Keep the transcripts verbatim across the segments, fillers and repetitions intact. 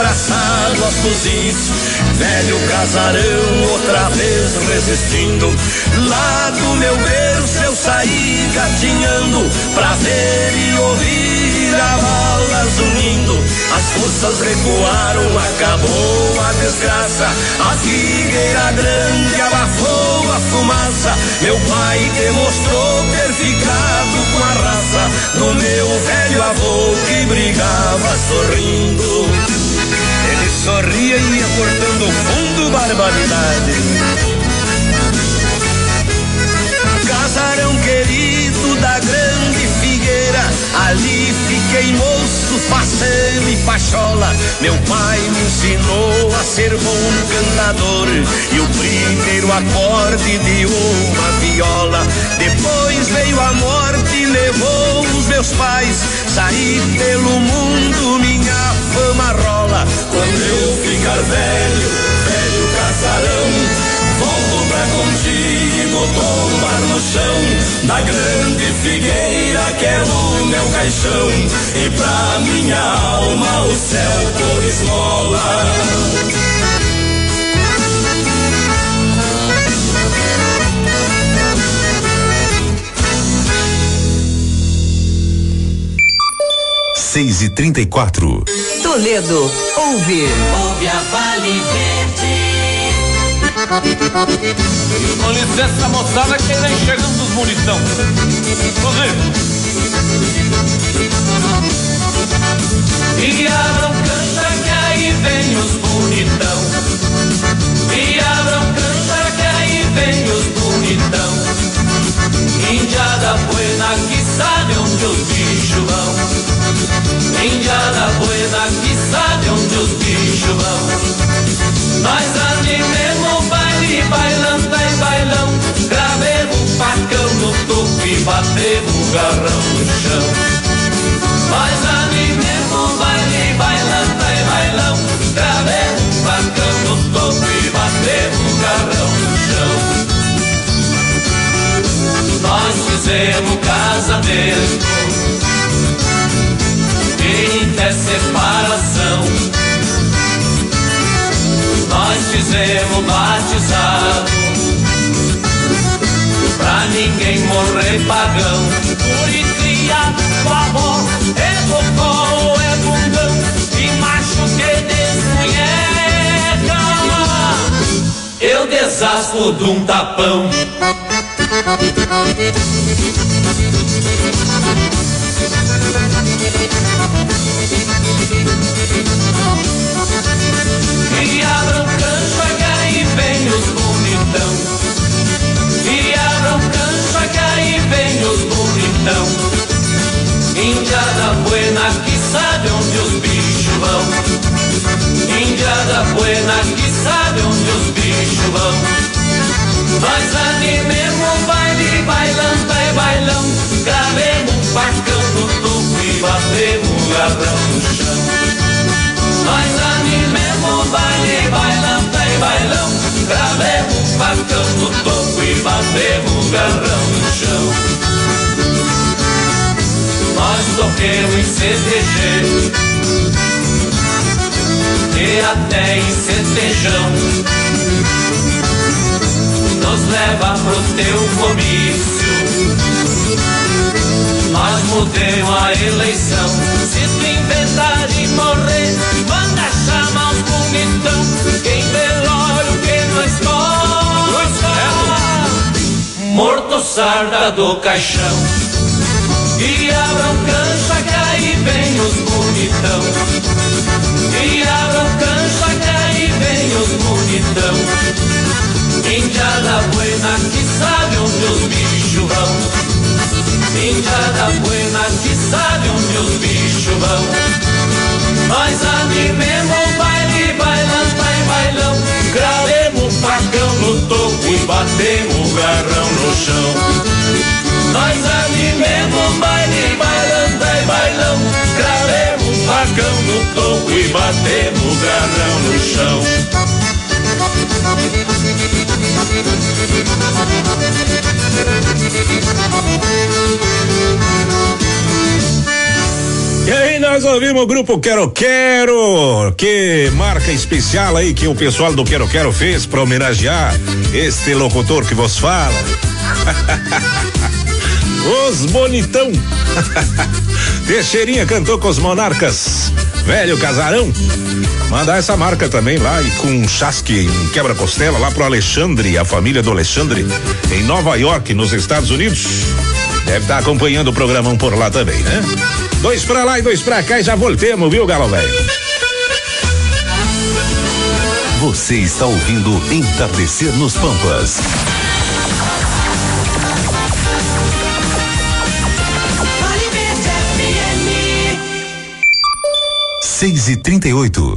abraçado aos fuzis. Velho casarão outra vez resistindo. Lá do meu berço eu saí gatinhando pra ver e ouvir a bala zunindo. As forças recuaram, acabou a desgraça. A figueira grande abafou a fumaça. Meu pai demonstrou ter ficado com a raça do meu velho avô que brigava sorrindo. Ele sorria e ia cortando o fundo, barbaridade. Casarão querido da grande figueira, ali fiquei moço, faceiro e pachola. Meu pai me ensinou a ser bom cantador e o primeiro acorde de uma viola. Depois veio a morte e levou os meus pais. Saí pelo mundo, minha fama rola. Quando eu ficar velho, velho casarão, volto pra contigo tombar no chão da grande figueira que é o meu caixão, e pra minha alma o céu por esmola. Seis e trinta e quatro. Toledo, ouve. Ouve a Vale Verde. Com licença, moçada, que vem chegando os bonitão. Inclusive. E abram cancha que aí vem os bonitão. E abram cancha que aí vem os bonitão. Indiada buena que sabe onde os bichos vão. Indiada buena que sabe onde os bichos vão. Nós animemos baile, bailanta e bailão. Gravemos um facão no topo e batemos o garrão no chão. Nós animemos baile, bailanta e bailão. Gravemos um facão no topo e batemos o garrão no chão. Nós fizemos casamento e até separação. Nós fizemos batizado pra ninguém morrer pagão. Puricria, vovó, é bocó, é bundão e macho que desmunheca. Eu desaspo de um tapão. E abram cancha que aí vem os bonitão. E abram cancha que aí vem os bonitão. Indiada buena que sabe onde os bichos vão. Indiada buena que sabe onde os bichos vão. Nós animemos baile, bailanta e bailão. Gravemos um facão no topo e batemos o garrão no chão. Nós animemos baile, bailanta e bailão. Gravemos um facão no topo e batemos o garrão no chão. Nós toquemos em C T G e até em Centejão. Nos leva pro teu comício, nós mudemos a eleição. Se tu inventar de morrer, manda chamar os bonitão. Quem velório que nós gosta, morto sarda do caixão. E abram cancha que aí vem os bonitão. E abram cancha que aí vem os bonitão. Indiada buena que sabe onde os bichos vão. Indiada buena que sabe onde os bichos vão. Nós animemos baile, bailanta e bailão. Gravemos um facão no topo e batemos o garrão no chão. Nós animemos baile, bailanta e bailão. Gravemos um facão no topo e batemos o garrão no chão. E aí nós ouvimos o grupo Quero Quero, que marca especial aí que o pessoal do Quero Quero fez para homenagear este locutor que vos fala. Os bonitão. Teixeirinha cantou com os Monarcas, Velho Casarão. Mandar essa marca também lá e com um chasque, um quebra-costela lá pro Alexandre, a família do Alexandre, em Nova York, nos Estados Unidos. Deve estar acompanhando o programão por lá também, né? Dois pra lá e dois pra cá e já voltemos, viu, Galo Velho? Você está ouvindo Entardecer nos Pampas. Seis e trinta e oito.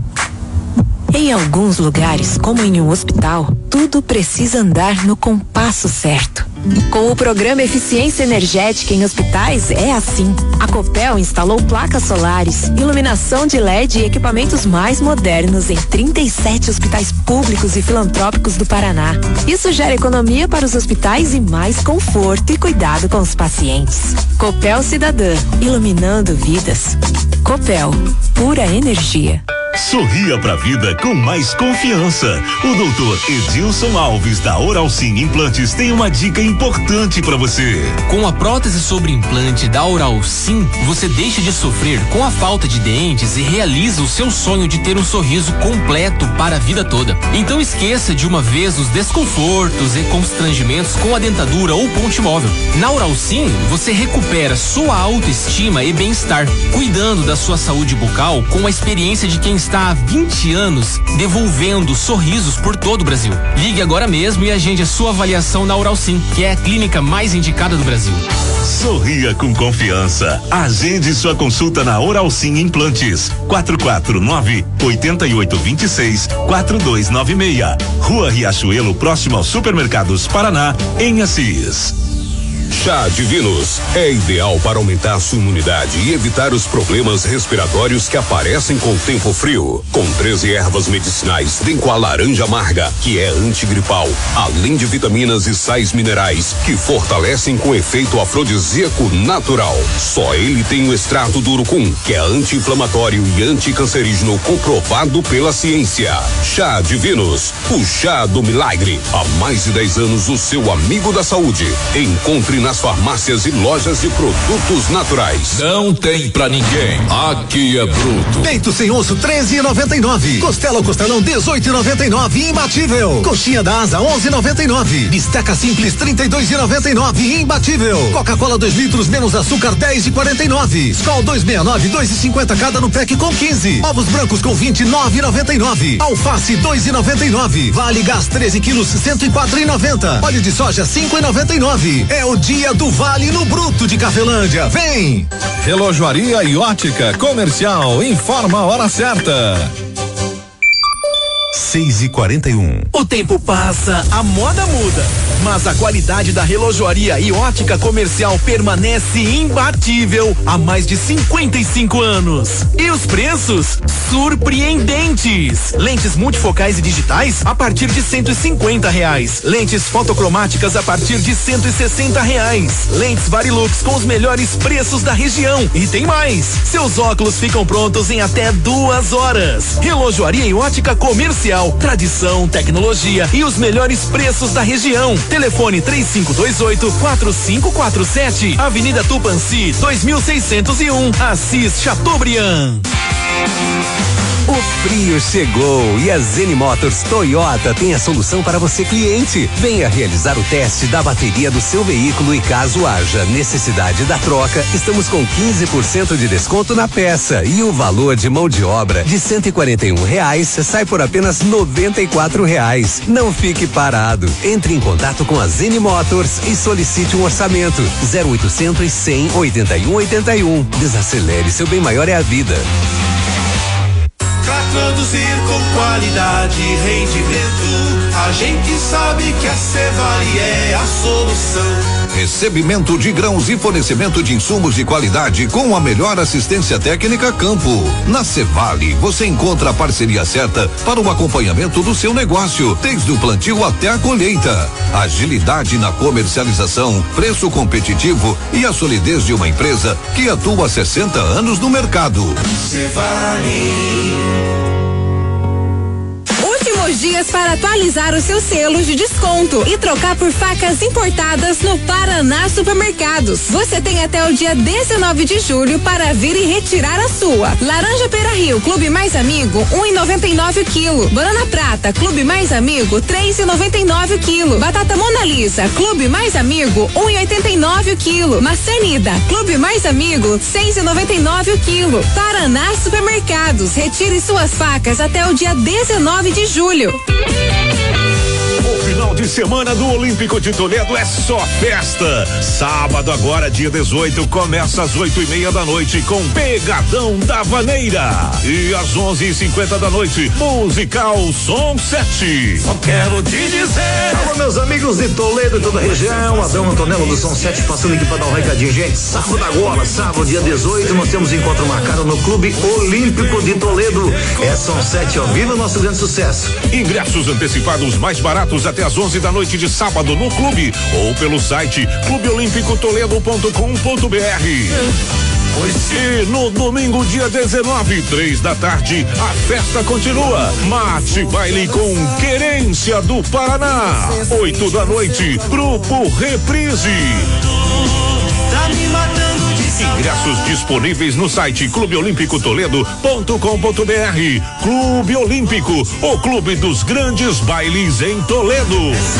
Em alguns lugares, como em um hospital, tudo precisa andar no compasso certo. Com o programa Eficiência Energética em Hospitais é assim. A Copel instalou placas solares, iluminação de L E D e equipamentos mais modernos em trinta e sete hospitais públicos e filantrópicos do Paraná. Isso gera economia para os hospitais e mais conforto e cuidado com os pacientes. Copel Cidadã, iluminando vidas. Copel, pura energia. Sorria pra vida com mais confiança. O doutor Edilson Alves da Oral Sim Implantes tem uma dica importante pra você. Com a prótese sobre implante da Oral Sim, você deixa de sofrer com a falta de dentes e realiza o seu sonho de ter um sorriso completo para a vida toda. Então esqueça de uma vez os desconfortos e constrangimentos com a dentadura ou ponte móvel. Na Oral Sim, você recupera sua autoestima e bem-estar, cuidando da sua saúde bucal com a experiência de quem está há vinte anos devolvendo sorrisos por todo o Brasil. Ligue agora mesmo e agende a sua avaliação na Oral Sim, que é a clínica mais indicada do Brasil. Sorria com confiança. Agende sua consulta na Oral Sim Implantes. quatro quatro nove, oito oito dois seis, quatro dois nove seis. Rua Riachuelo, próximo ao Supermercados Paraná, em Assis. Chá Divinos é ideal para aumentar a sua imunidade e evitar os problemas respiratórios que aparecem com o tempo frio. Com treze ervas medicinais, vem com a laranja amarga, que é antigripal, além de vitaminas e sais minerais que fortalecem com efeito afrodisíaco natural. Só ele tem o extrato do urucum, que é anti-inflamatório e anticancerígeno comprovado pela ciência. Chá Divinos, o chá do milagre. Há mais de dez anos, o seu amigo da saúde. Encontre nas farmácias e lojas de produtos naturais. Não tem pra ninguém. Aqui é bruto. Peito sem osso treze e noventa e nove. Costela ou costelão dezoito e noventa e nove. Imbatível. Coxinha da asa onze e noventa e nove. Bisteca simples trinta e dois e noventa e nove. Imbatível. Coca-Cola dois litros menos açúcar dez e quarenta e nove. Skol dois sessenta e nove, dois e cinquenta cada no pack com quinze. Ovos brancos com vinte e nove e noventa e nove. Alface dois e noventa e nove. Vale Gás treze quilos cento e quatro e noventa. Óleo de soja cinco e noventa e nove. É o dia do Vale no Bruto de Cafelândia. Vem! Relojoaria e ótica comercial. Informa a hora certa. seis e quarenta e um. O tempo passa, a moda muda, mas a qualidade da relojoaria e ótica comercial permanece imbatível há mais de cinquenta e cinco anos. E os preços? Surpreendentes! Lentes multifocais e digitais a partir de cento e cinquenta reais. Lentes fotocromáticas a partir de cento e sessenta reais. Lentes Varilux com os melhores preços da região. E tem mais! Seus óculos ficam prontos em até duas horas. Relojoaria e ótica comercial. Tradição, tecnologia e os melhores preços da região. Telefone três cinco dois oito, quatro cinco quatro sete. Avenida Tupanci, dois mil seiscentos e um, Assis, Chateaubriand. O frio chegou e a Zeni Motors Toyota tem a solução para você, cliente. Venha realizar o teste da bateria do seu veículo e caso haja necessidade da troca, estamos com quinze por cento de desconto na peça e o valor de mão de obra de cento e quarenta e um reais sai por apenas noventa e quatro reais. Não fique parado. Entre em contato com a Zeni Motors e solicite um orçamento. zero oitocentos, cem, oitenta e um, oitenta e um. Desacelere, seu bem maior é a vida. Pra produzir com qualidade e rendimento, a gente sabe que a Cevale é a solução. recebimento de grãos e fornecimento de insumos de qualidade com a melhor assistência técnica campo. Na Cevale, você encontra a parceria certa para o acompanhamento do seu negócio, desde o plantio até a colheita. Agilidade na comercialização, preço competitivo e a solidez de uma empresa que atua há sessenta anos no mercado. Cevale. Últimos dias para atualizar os seus selos de desconto e trocar por facas importadas no Paraná Supermercados. Você tem até o dia dezenove de julho para vir e retirar a sua. Laranja Pera Rio Clube Mais Amigo, um e noventa e nove o quilo. Banana Prata Clube Mais Amigo, três e noventa e nove o quilo. Batata Mona Lisa Clube Mais Amigo, um e oitenta e nove o quilo. Maçã Nida Clube Mais Amigo, seis e noventa e nove o quilo. Paraná Supermercados, retire suas facas até o dia dezenove de julho. O final de semana do Olímpico de Toledo é só festa. Sábado agora, dia dezoito, começa às oito e meia da noite com Pegadão da Vaneira. E às onze e cinquenta da noite, musical Som sete. Só quero te dizer. Alô, meus amigos de Toledo e toda a região, Adão Antonello do Som sete passando aqui para dar um recadinho, gente. Sábado agora, sábado, dia dezoito, nós temos encontro marcado no Clube Olímpico de Toledo. É Som sete, ó, viva o nosso grande sucesso. Ingressos antecipados mais baratos até às onze da noite de sábado no clube ou pelo site clube olímpico toledo ponto com ponto br. E no domingo, dia dezenove, três da tarde, a festa continua. Mate baile com Querência do Paraná. Oito da noite, Grupo Reprise. Tá me matando de Ingressos disponíveis no site clube olímpico toledo ponto com ponto br. Clube Olímpico, o clube dos grandes bailes em Toledo.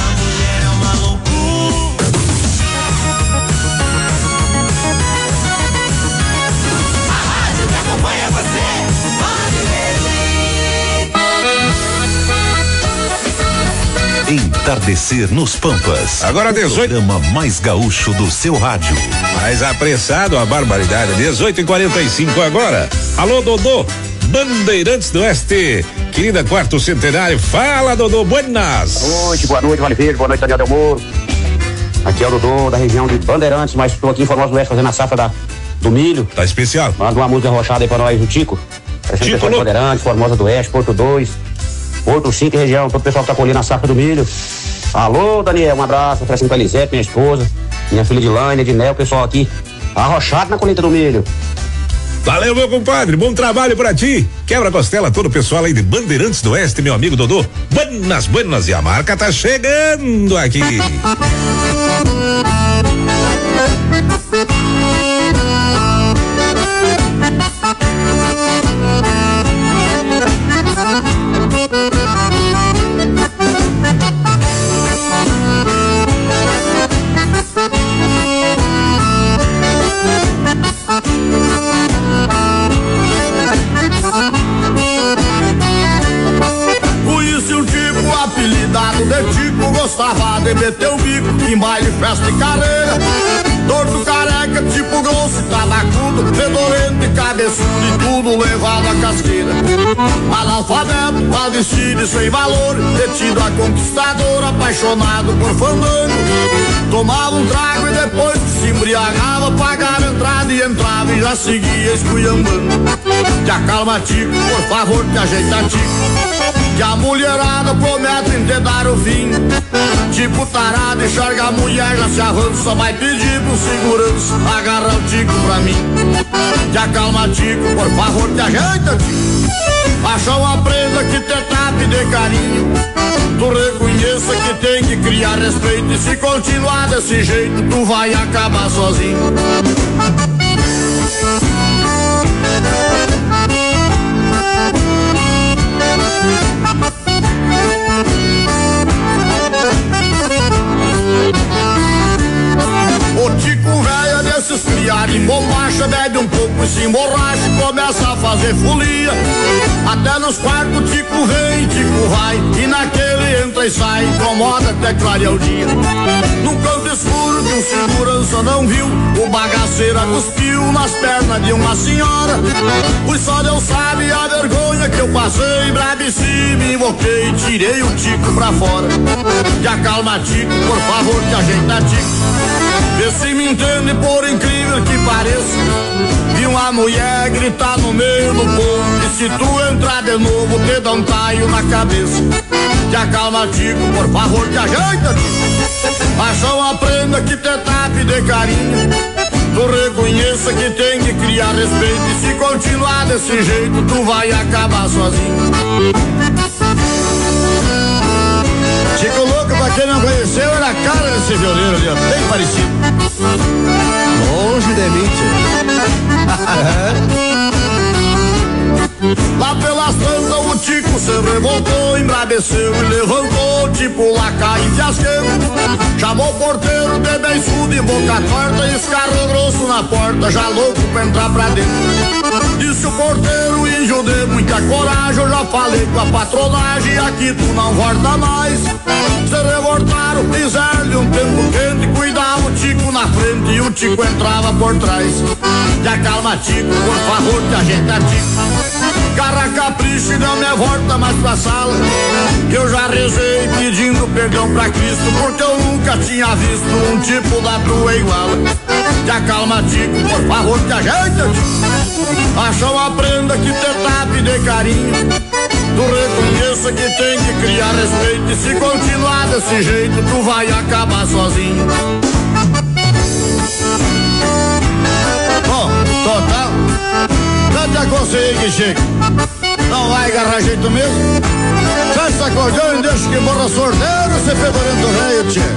Entardecer nos Pampas. Agora dezoito. O programa mais gaúcho do seu rádio. Mais apressado, a barbaridade. dezoito e quarenta e cinco agora. Alô, Dodô. Bandeirantes do Oeste. Querida quarto centenário. Fala, Dodô. Buenas. Boa noite, boa noite, Vale Verde. Boa noite, Daniel Del Moro. Aqui é o Dodô da região de Bandeirantes, mas estou aqui em Formosa do Oeste fazendo a safra da, do milho. Tá especial. Manda uma música arrochada aí pra nós, o Tico. Tico, Bandeirantes, Formosa do Oeste, Porto dois. Porto cinco região, todo o pessoal que tá colhendo a safra do milho. Alô, Daniel, um abraço, oferecendo pra Elisete, minha esposa, minha filha de Laine, de Nel, o pessoal aqui arrochado na colheita do milho. Valeu, meu compadre, bom trabalho pra ti. Quebra costela, todo o pessoal aí de Bandeirantes do Oeste, meu amigo Dodô. Buenas, buenas, e a marca tá chegando aqui. Conheci um tipo apelidado de Tico, gostava de meter o bico em baile, festa e carreira. Torto, careca, tipo grosso, tabacudo, fedorento e cabeçudo e tudo levado à casqueira. Analfabeto, padecido e sem valor, detido a conquistador, apaixonado por fandango. Tomava um trago e depois que se embriagava, pagava entrada e entrava e já seguia esculhambando. Te acalma, Tico, por favor, te ajeita, Tico, que a mulherada promete te dar o fim. Tipo tarado, enxerga a mulher, já se avança, só vai pedir pro segurança agarrar o Tico pra mim. Te acalma, Tico, por favor, te ajeita, Tico. Acha uma prenda que te tape de carinho. Tu reconheça que tem que criar respeito, e se continuar desse jeito, tu vai acabar sozinho. O Tico velho desses criados em bombacha, bebe um pouco e se emborracha e começa a fazer folia. Até nos quartos o Tico vem, Tico vai, e naquele entra e sai, incomoda até clarear o dia. Num canto escuro que um segurança não viu, o bagaceiro cuspiu nas pernas de uma senhora. Pois só Deus sabe a vergonha que eu passei, brabeci, me invoquei, tirei o Tico pra fora. Te acalma, Tico, por favor, te ajeita, Tico, Vê se me entende, por incrível que pareça. Vi uma mulher gritar no meio do povo, e se tu entrar de novo, te dá um taio na cabeça. Te acalma, Tico, por favor, te ajeita, Tico. Mas só aprenda que te tape de carinho. Tu reconheça que tem que criar respeito, e se continuar desse jeito, tu vai acabar sozinho. Chico Louco, pra quem não conheceu, era a cara desse violeiro ali, ó, bem parecido. Longe de mim, Lá pelas tantas o Tico se revoltou, embraveceu e levantou, tipo lacaio fiasqueiro. Chamou o porteiro de beiçudo e boca torta, e escarrou grosso na porta, já louco pra entrar pra dentro. Disse o porteiro, índio de muita coragem, eu já falei com a patronagem, aqui tu não volta mais. Se revoltaram, fizeram-lhe um tempo quente, cuidava o Tico na frente e o Tico entrava por trás. Te acalma, Tico, por favor, te ajeita, Tico. Cara capricho e não me volta mais pra sala, que eu já rezei pedindo perdão pra Cristo, porque eu nunca tinha visto um tipo da tua igual. Te acalma, Tico, por favor, te ajeita, Tico. Acha uma prenda que te tape de carinho. Tu reconheça que tem que criar respeito, e se continuar desse jeito, tu vai acabar sozinho. Bom, total, já te aconselhei que chega. Não vai agarrar jeito mesmo. Sai esse acordeão e deixa que morra sorteiro, esse fedorento velho, tchê.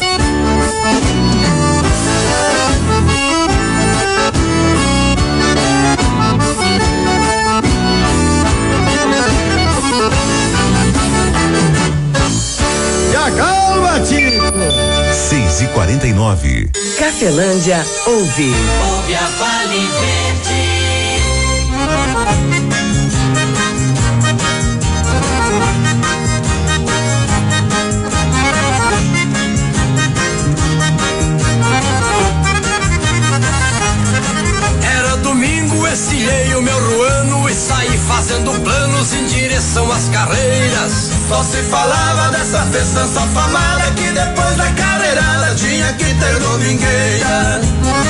E acalma, Tico. seis e quarenta e nove. Cafelândia ouve. Ouve a Vale Verde. Era domingo, estilhei o meu ruano e saí fazendo planos em direção às carreiras. Só se falava dessa festança famada, que depois da carreirada tinha que ter domingueira.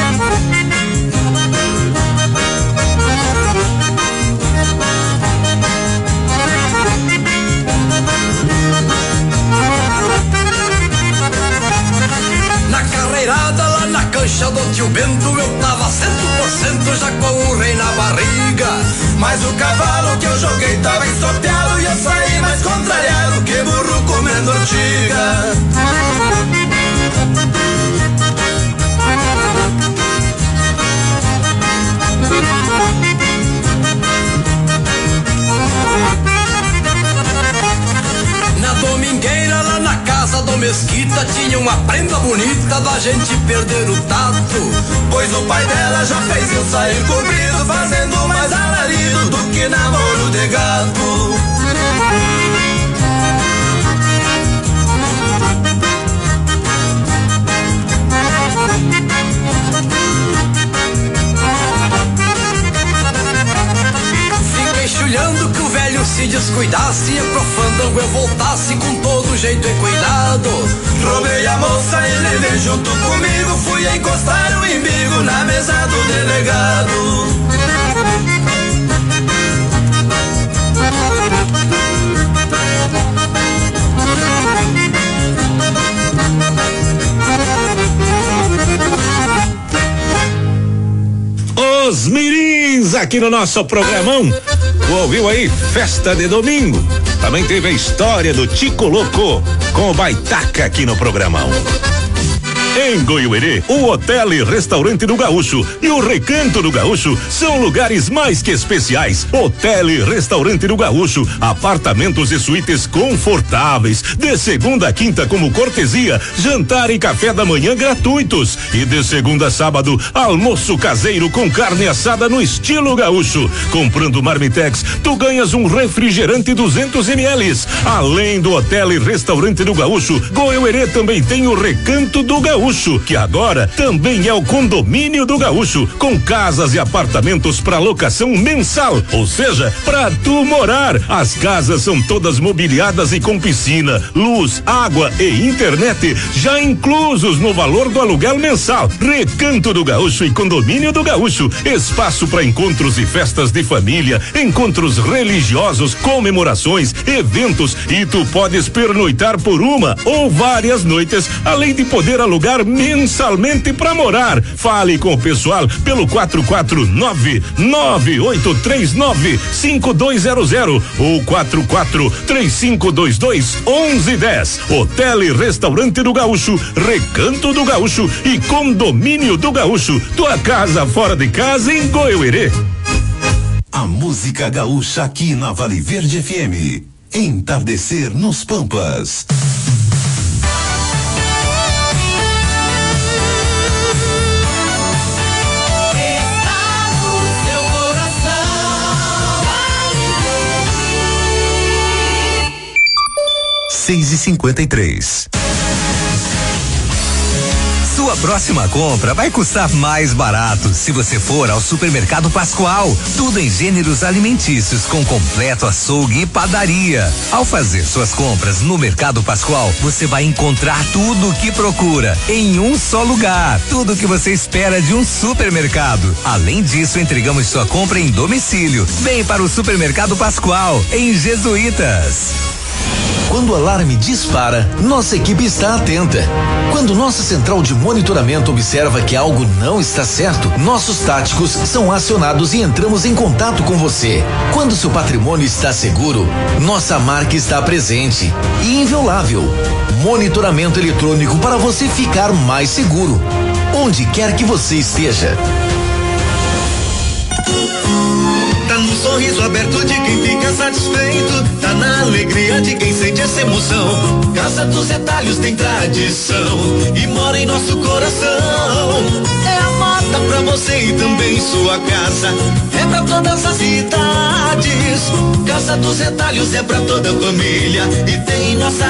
Na carreirada lá na cancha do tio Bento, eu tava cento por cento já com o rei na barriga. Mas o cavalo que eu joguei tava ensopeado, e eu saí mais contrariado que burro comendo ortiga. Na domingueira lá na casa do Mesquita tinha uma prenda bonita da gente perder o tato, pois o pai dela já fez eu sair cobrido, fazendo mais alarido do que namoro de gato. Fiquei chulhando que o velho se descuidasse e pro fandango eu voltasse com todo jeito e cuidado. Roubei a moça e levei junto comigo, fui encostar o embigo na mesa do delegado. Os mirins aqui no nosso programão. Tu ouviu aí? Festa de domingo. Também teve a história do Tico Louco com o Baitaca aqui no programão. Em Goiuerê, o Hotel e Restaurante do Gaúcho e o Recanto do Gaúcho são lugares mais que especiais. Hotel e Restaurante do Gaúcho, apartamentos e suítes confortáveis, de segunda a quinta como cortesia, jantar e café da manhã gratuitos, e de segunda a sábado, almoço caseiro com carne assada no estilo gaúcho. Comprando Marmitex, tu ganhas um refrigerante duzentos mililitros. Além do Hotel e Restaurante do Gaúcho, Goiuerê também tem o Recanto do Gaúcho. Gaúcho, que agora também é o Condomínio do Gaúcho, com casas e apartamentos para locação mensal, ou seja, para tu morar. As casas são todas mobiliadas e com piscina, luz, água e internet, já inclusos no valor do aluguel mensal. Recanto do Gaúcho e Condomínio do Gaúcho, espaço para encontros e festas de família, encontros religiosos, comemorações, eventos, e tu podes pernoitar por uma ou várias noites, além de poder alugar mensalmente para morar. Fale com o pessoal pelo quatro quatro nove, nove oito três nove, cinco dois zero zero ou quatro quatro três cinco dois dois, onze dez. Hotel e Restaurante do Gaúcho, Recanto do Gaúcho e Condomínio do Gaúcho. Tua casa fora de casa em Goiuerê. A música gaúcha aqui na Vale Verde F M. Entardecer nos Pampas. Seis e cinquenta e três. Sua próxima compra vai custar mais barato se você for ao Supermercado Pascoal. Tudo em gêneros alimentícios com completo açougue e padaria. Ao fazer suas compras no Mercado Pascoal, você vai encontrar tudo o que procura em um só lugar. Tudo o que você espera de um supermercado. Além disso, entregamos sua compra em domicílio. Vem para o Supermercado Pascoal, em Jesuítas. Quando o alarme dispara, nossa equipe está atenta. Quando nossa central de monitoramento observa que algo não está certo, nossos táticos são acionados e entramos em contato com você. Quando seu patrimônio está seguro, nossa marca está presente e inviolável. Monitoramento eletrônico para você ficar mais seguro, onde quer que você esteja. Tá no sorriso aberto de quem fica satisfeito, tá na alegria de quem sente essa emoção. Casa dos Retalhos tem tradição e mora em nosso coração. É a moda pra você e também sua casa, é pra todas as idades. Casa dos Retalhos é pra toda a família e tem nossa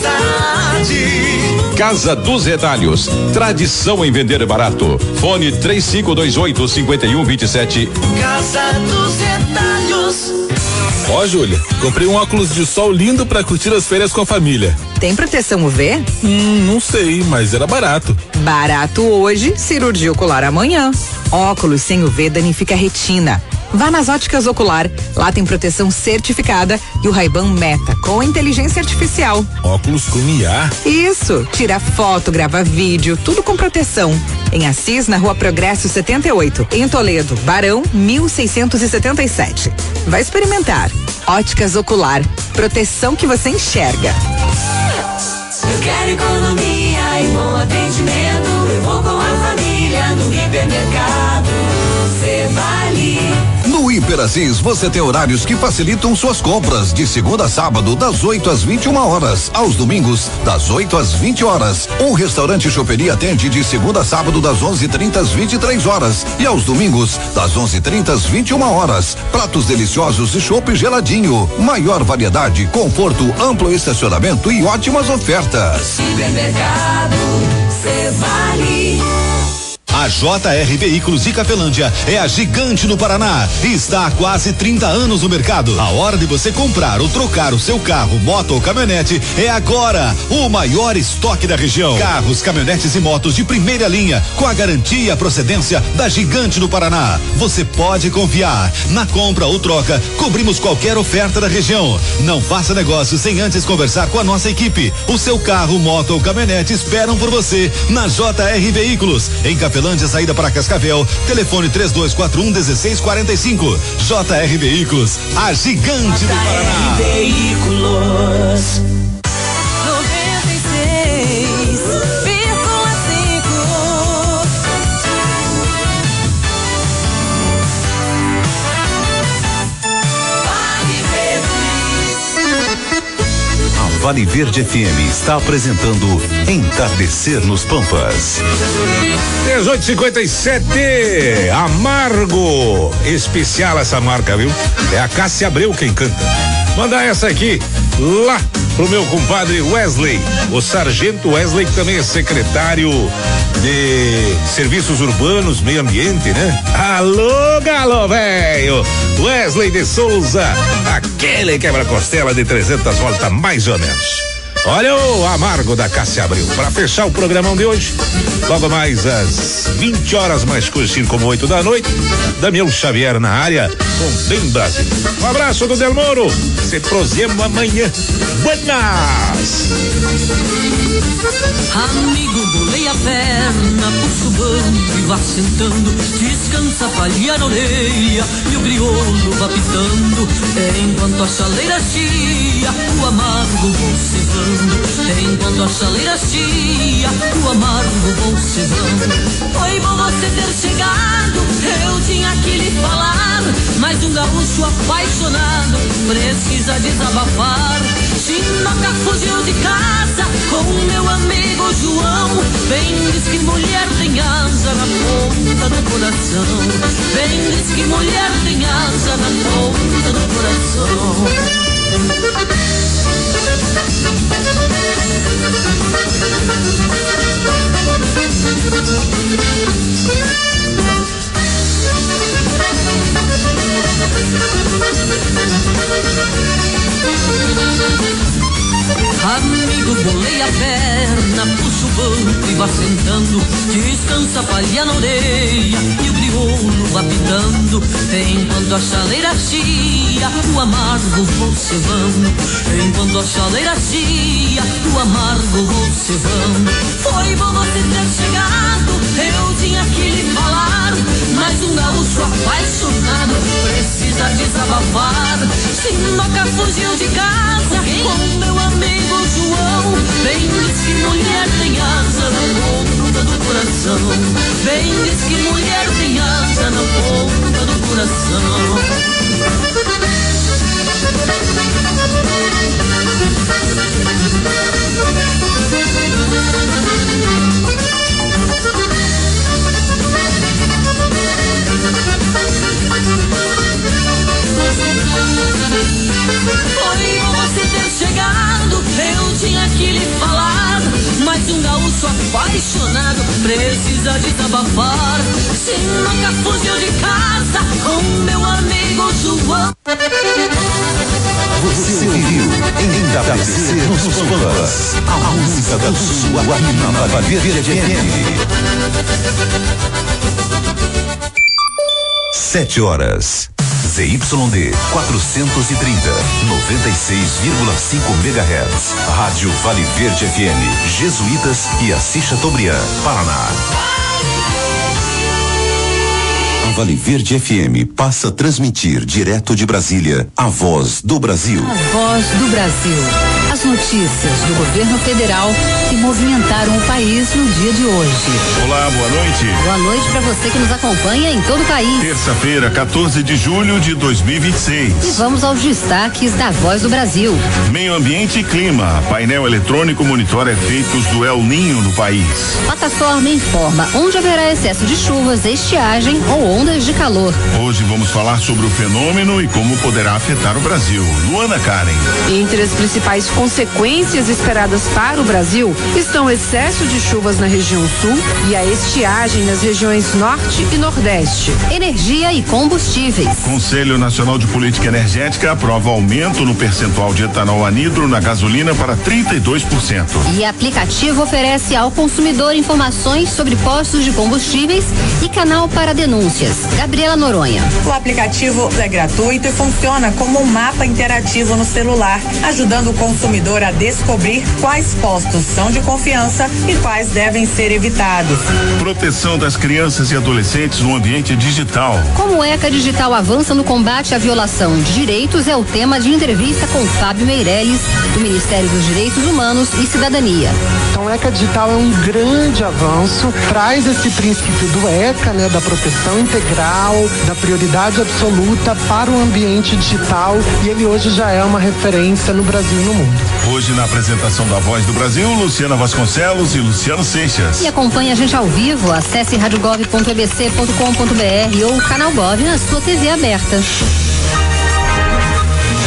amizade. Casa dos Retalhos, tradição em vender barato. Fone três cinco dois oito, cinco um dois sete. Casa dos Retalhos. Ó, Júlia, comprei um óculos de sol lindo pra curtir as férias com a família. Tem proteção U V? Hum, não sei, mas era barato. Barato hoje, cirurgia ocular amanhã. Óculos sem U V danifica a retina. Vá nas Óticas Ocular, lá tem proteção certificada e o Ray-Ban Meta com inteligência artificial. Óculos com I A? Isso, tira foto, grava vídeo, tudo com proteção. Em Assis, na Rua Progresso setenta e oito, em Toledo, Barão mil seiscentos e setenta e sete. Vai experimentar. Óticas Ocular, proteção que você enxerga. Eu quero economia e bom atendimento. Eu vou com a família no hipermercado. Cê vale. No Hiper Assis, você tem horários que facilitam suas compras, de segunda a sábado, das oito às vinte e uma horas, aos domingos, das oito às vinte horas. Um restaurante Choperia atende de segunda a sábado, das onze e trinta às vinte e três horas, e aos domingos, das onze e trinta às vinte e uma horas. Pratos deliciosos e chopp geladinho. Maior variedade, conforto, amplo estacionamento e ótimas ofertas. Supermercado, cê vale. A J R Veículos de Cafelândia é a gigante no Paraná e está há quase trinta anos no mercado. A hora de você comprar ou trocar o seu carro, moto ou caminhonete é agora. O maior estoque da região. Carros, caminhonetes e motos de primeira linha com a garantia e a procedência da gigante no Paraná. Você pode confiar. Na compra ou troca, cobrimos qualquer oferta da região. Não faça negócio sem antes conversar com a nossa equipe. O seu carro, moto ou caminhonete esperam por você na J R Veículos. Em Cafelândia, saída para Cascavel, telefone três dois quatro um, um seis quatro cinco. J R Veículos, a gigante do Paraná. J R Veículos. noventa e seis vírgula cinco. A Vale Verde F M está apresentando Entardecer nos Pampas. dezoito e cinquenta e sete, Amargo. Especial essa marca, viu? É a Cássia Abreu quem canta. Manda essa aqui, lá pro meu compadre Wesley, o sargento Wesley, que também é secretário de Serviços Urbanos, Meio Ambiente, né? Alô, galo, velho! Wesley de Souza, aquele quebra-costela de trezentas voltas, mais ou menos. Olha o amargo da Cássia Abreu. Para fechar o programão de hoje, logo mais às vinte horas, mais conhecido como oito da noite, Damião Xavier na área com Bem Brasil. Um abraço do Del Moro. Se prosemos amanhã. Buenas! Amigo, bolei a perna, puxo o banco e vá sentando. Descansa a palha na orelha e o crioulo vá pitando. Enquanto a chaleira chia, o amargo vou cevando. Enquanto a chaleira chia, o amargo vou cevando. Foi bom você ter chegado, eu tinha que lhe falar. Mas um gaúcho apaixonado precisa desabafar. Chinoca fugiu de casa com meu amigo João. Bem diz que mulher tem asa na ponta do coração. Bem diz que mulher tem asa na ponta do coração. Amigo, bolei a perna, puxo o banco e vá sentando. Descansa a palha na orelha e o crioulo vá pitando. Enquanto a chaleira chia, o amargo vou cevando. Enquanto a chaleira chia, o amargo vou cevando. Foi bom você ter chegado, eu tinha que lhe falar. Mas um gaúcho apaixonado precisa desabafar. Chinoca fugiu de casa com meu amigo João. Bem diz que mulher tem asa na ponta do coração. Bem diz que mulher tem asa na ponta do coração. Foi bom você ter chegado, eu tinha que lhe falar. Mas um gaúcho apaixonado precisa desabafar. Chinoca fugiu de casa com meu amigo João. Você ouviu Entardecer nos Pampas, a música da sua Guarina Vale Verde F M. Sete horas. Z Y D quatrocentos e trinta, noventa e seis vírgula cinco megahertz. Rádio Vale Verde F M, Jesuítas e Assis Chateaubriand, Paraná. A Vale Verde F M passa a transmitir direto de Brasília a voz do Brasil. A voz do Brasil. As notícias do governo federal que movimentaram o país no dia de hoje. Olá, boa noite. Boa noite para você que nos acompanha em todo o país. Terça-feira, quatorze de julho de dois mil e vinte e seis. E vamos aos destaques da Voz do Brasil. Meio Ambiente e Clima. Painel eletrônico monitora efeitos do El Ninho no país. Plataforma informa onde haverá excesso de chuvas, estiagem ou ondas de calor. Hoje vamos falar sobre o fenômeno e como poderá afetar o Brasil. Luana Karen. Entre as principais consequências esperadas para o Brasil estão o excesso de chuvas na região sul e a estiagem nas regiões norte e nordeste. Energia e combustíveis. Conselho Nacional de Política Energética aprova aumento no percentual de etanol anidro na gasolina para trinta e dois por cento. E aplicativo oferece ao consumidor informações sobre postos de combustíveis e canal para denúncias. Gabriela Noronha. O aplicativo é gratuito e funciona como um mapa interativo no celular, ajudando o consumidor a descobrir quais postos são de confiança e quais devem ser evitados. Proteção das crianças e adolescentes no ambiente digital. Como o ECA Digital avança no combate à violação de direitos é o tema de entrevista com Fábio Meirelles, do Ministério dos Direitos Humanos e Cidadania. Então, o ECA Digital é um grande avanço, traz esse princípio do ECA, né, da proteção integral, da prioridade absoluta para o ambiente digital, e ele hoje já é uma referência no Brasil e no mundo. Hoje, na apresentação da Voz do Brasil, Luciana Vasconcelos e Luciano Seixas. E acompanhe a gente ao vivo, acesse rádio gov ponto e b c ponto com ponto b r ou canal Gov na sua T V aberta.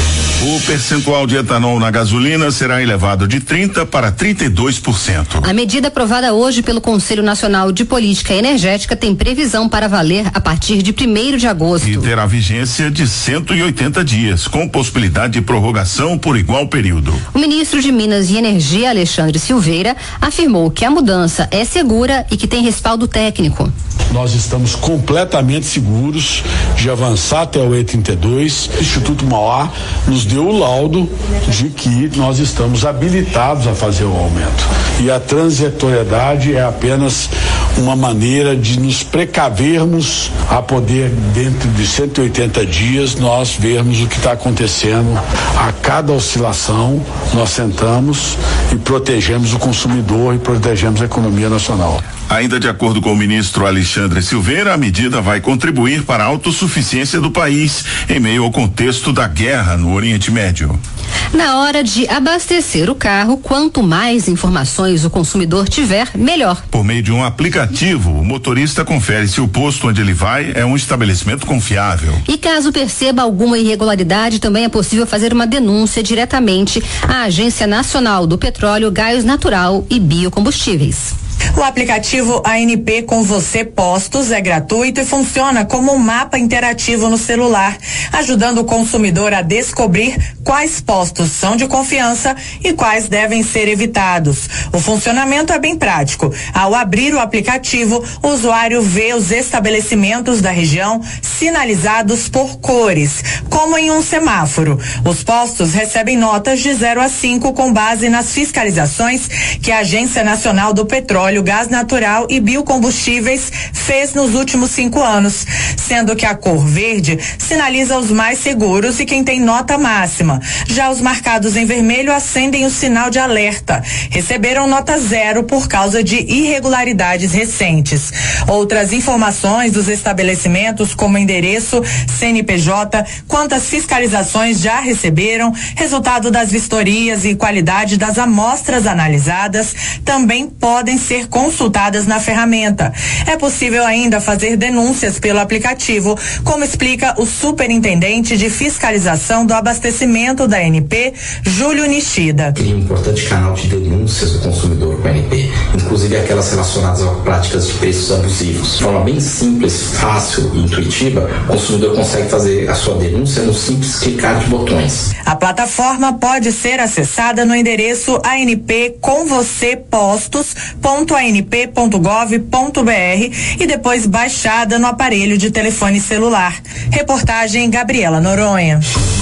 O percentual de etanol na gasolina será elevado de trinta para trinta e dois por cento. A medida aprovada hoje pelo Conselho Nacional de Política Energética tem previsão para valer a partir de primeiro de agosto. E terá vigência de cento e oitenta dias, com possibilidade de prorrogação por igual período. O ministro de Minas e Energia, Alexandre Silveira, afirmou que a mudança é segura e que tem respaldo técnico. Nós estamos completamente seguros de avançar até o E trinta e dois. O Instituto Mauá nos deu o laudo de que nós estamos habilitados a fazer o aumento. E a transitoriedade é apenas uma maneira de nos precavermos a poder, dentro de cento e oitenta dias, nós vermos o que está acontecendo. A cada oscilação, nós sentamos e protegemos o consumidor e protegemos a economia nacional. Ainda de acordo com o ministro Alexandre Silveira, a medida vai contribuir para a autossuficiência do país em meio ao contexto da guerra no Oriente Médio. Na hora de abastecer o carro, quanto mais informações o consumidor tiver, melhor. Por meio de um aplicativo, o motorista confere se o posto onde ele vai é um estabelecimento confiável. E caso perceba alguma irregularidade, também é possível fazer uma denúncia diretamente à Agência Nacional do Petróleo, Gás Natural e Biocombustíveis. O aplicativo A N P Com Você Postos é gratuito e funciona como um mapa interativo no celular, ajudando o consumidor a descobrir quais postos são de confiança e quais devem ser evitados. O funcionamento é bem prático. Ao abrir o aplicativo, o usuário vê os estabelecimentos da região sinalizados por cores, como em um semáforo. Os postos recebem notas de zero a cinco com base nas fiscalizações que a Agência Nacional do Petróleo, Gás Natural e Biocombustíveis fez nos últimos cinco anos, sendo que a cor verde sinaliza os mais seguros e quem tem nota máxima. Já os marcados em vermelho acendem o sinal de alerta. Receberam nota zero por causa de irregularidades recentes. Outras informações dos estabelecimentos, como endereço, C N P J, quantas fiscalizações já receberam, resultado das vistorias e qualidade das amostras analisadas, também podem ser consultadas na ferramenta. É possível ainda fazer denúncias pelo aplicativo, como explica o superintendente de fiscalização do abastecimento da A N P, Júlio Nishida. Cria um importante canal de denúncias do consumidor com a A N P, inclusive aquelas relacionadas a práticas de preços abusivos. De forma bem simples, fácil e intuitiva, o consumidor consegue fazer a sua denúncia no simples clicar de botões. A plataforma pode ser acessada no endereço a n p com você postos ponto a n p ponto gov ponto b r e depois baixada no aparelho de telefone celular. Reportagem Gabriela Noronha.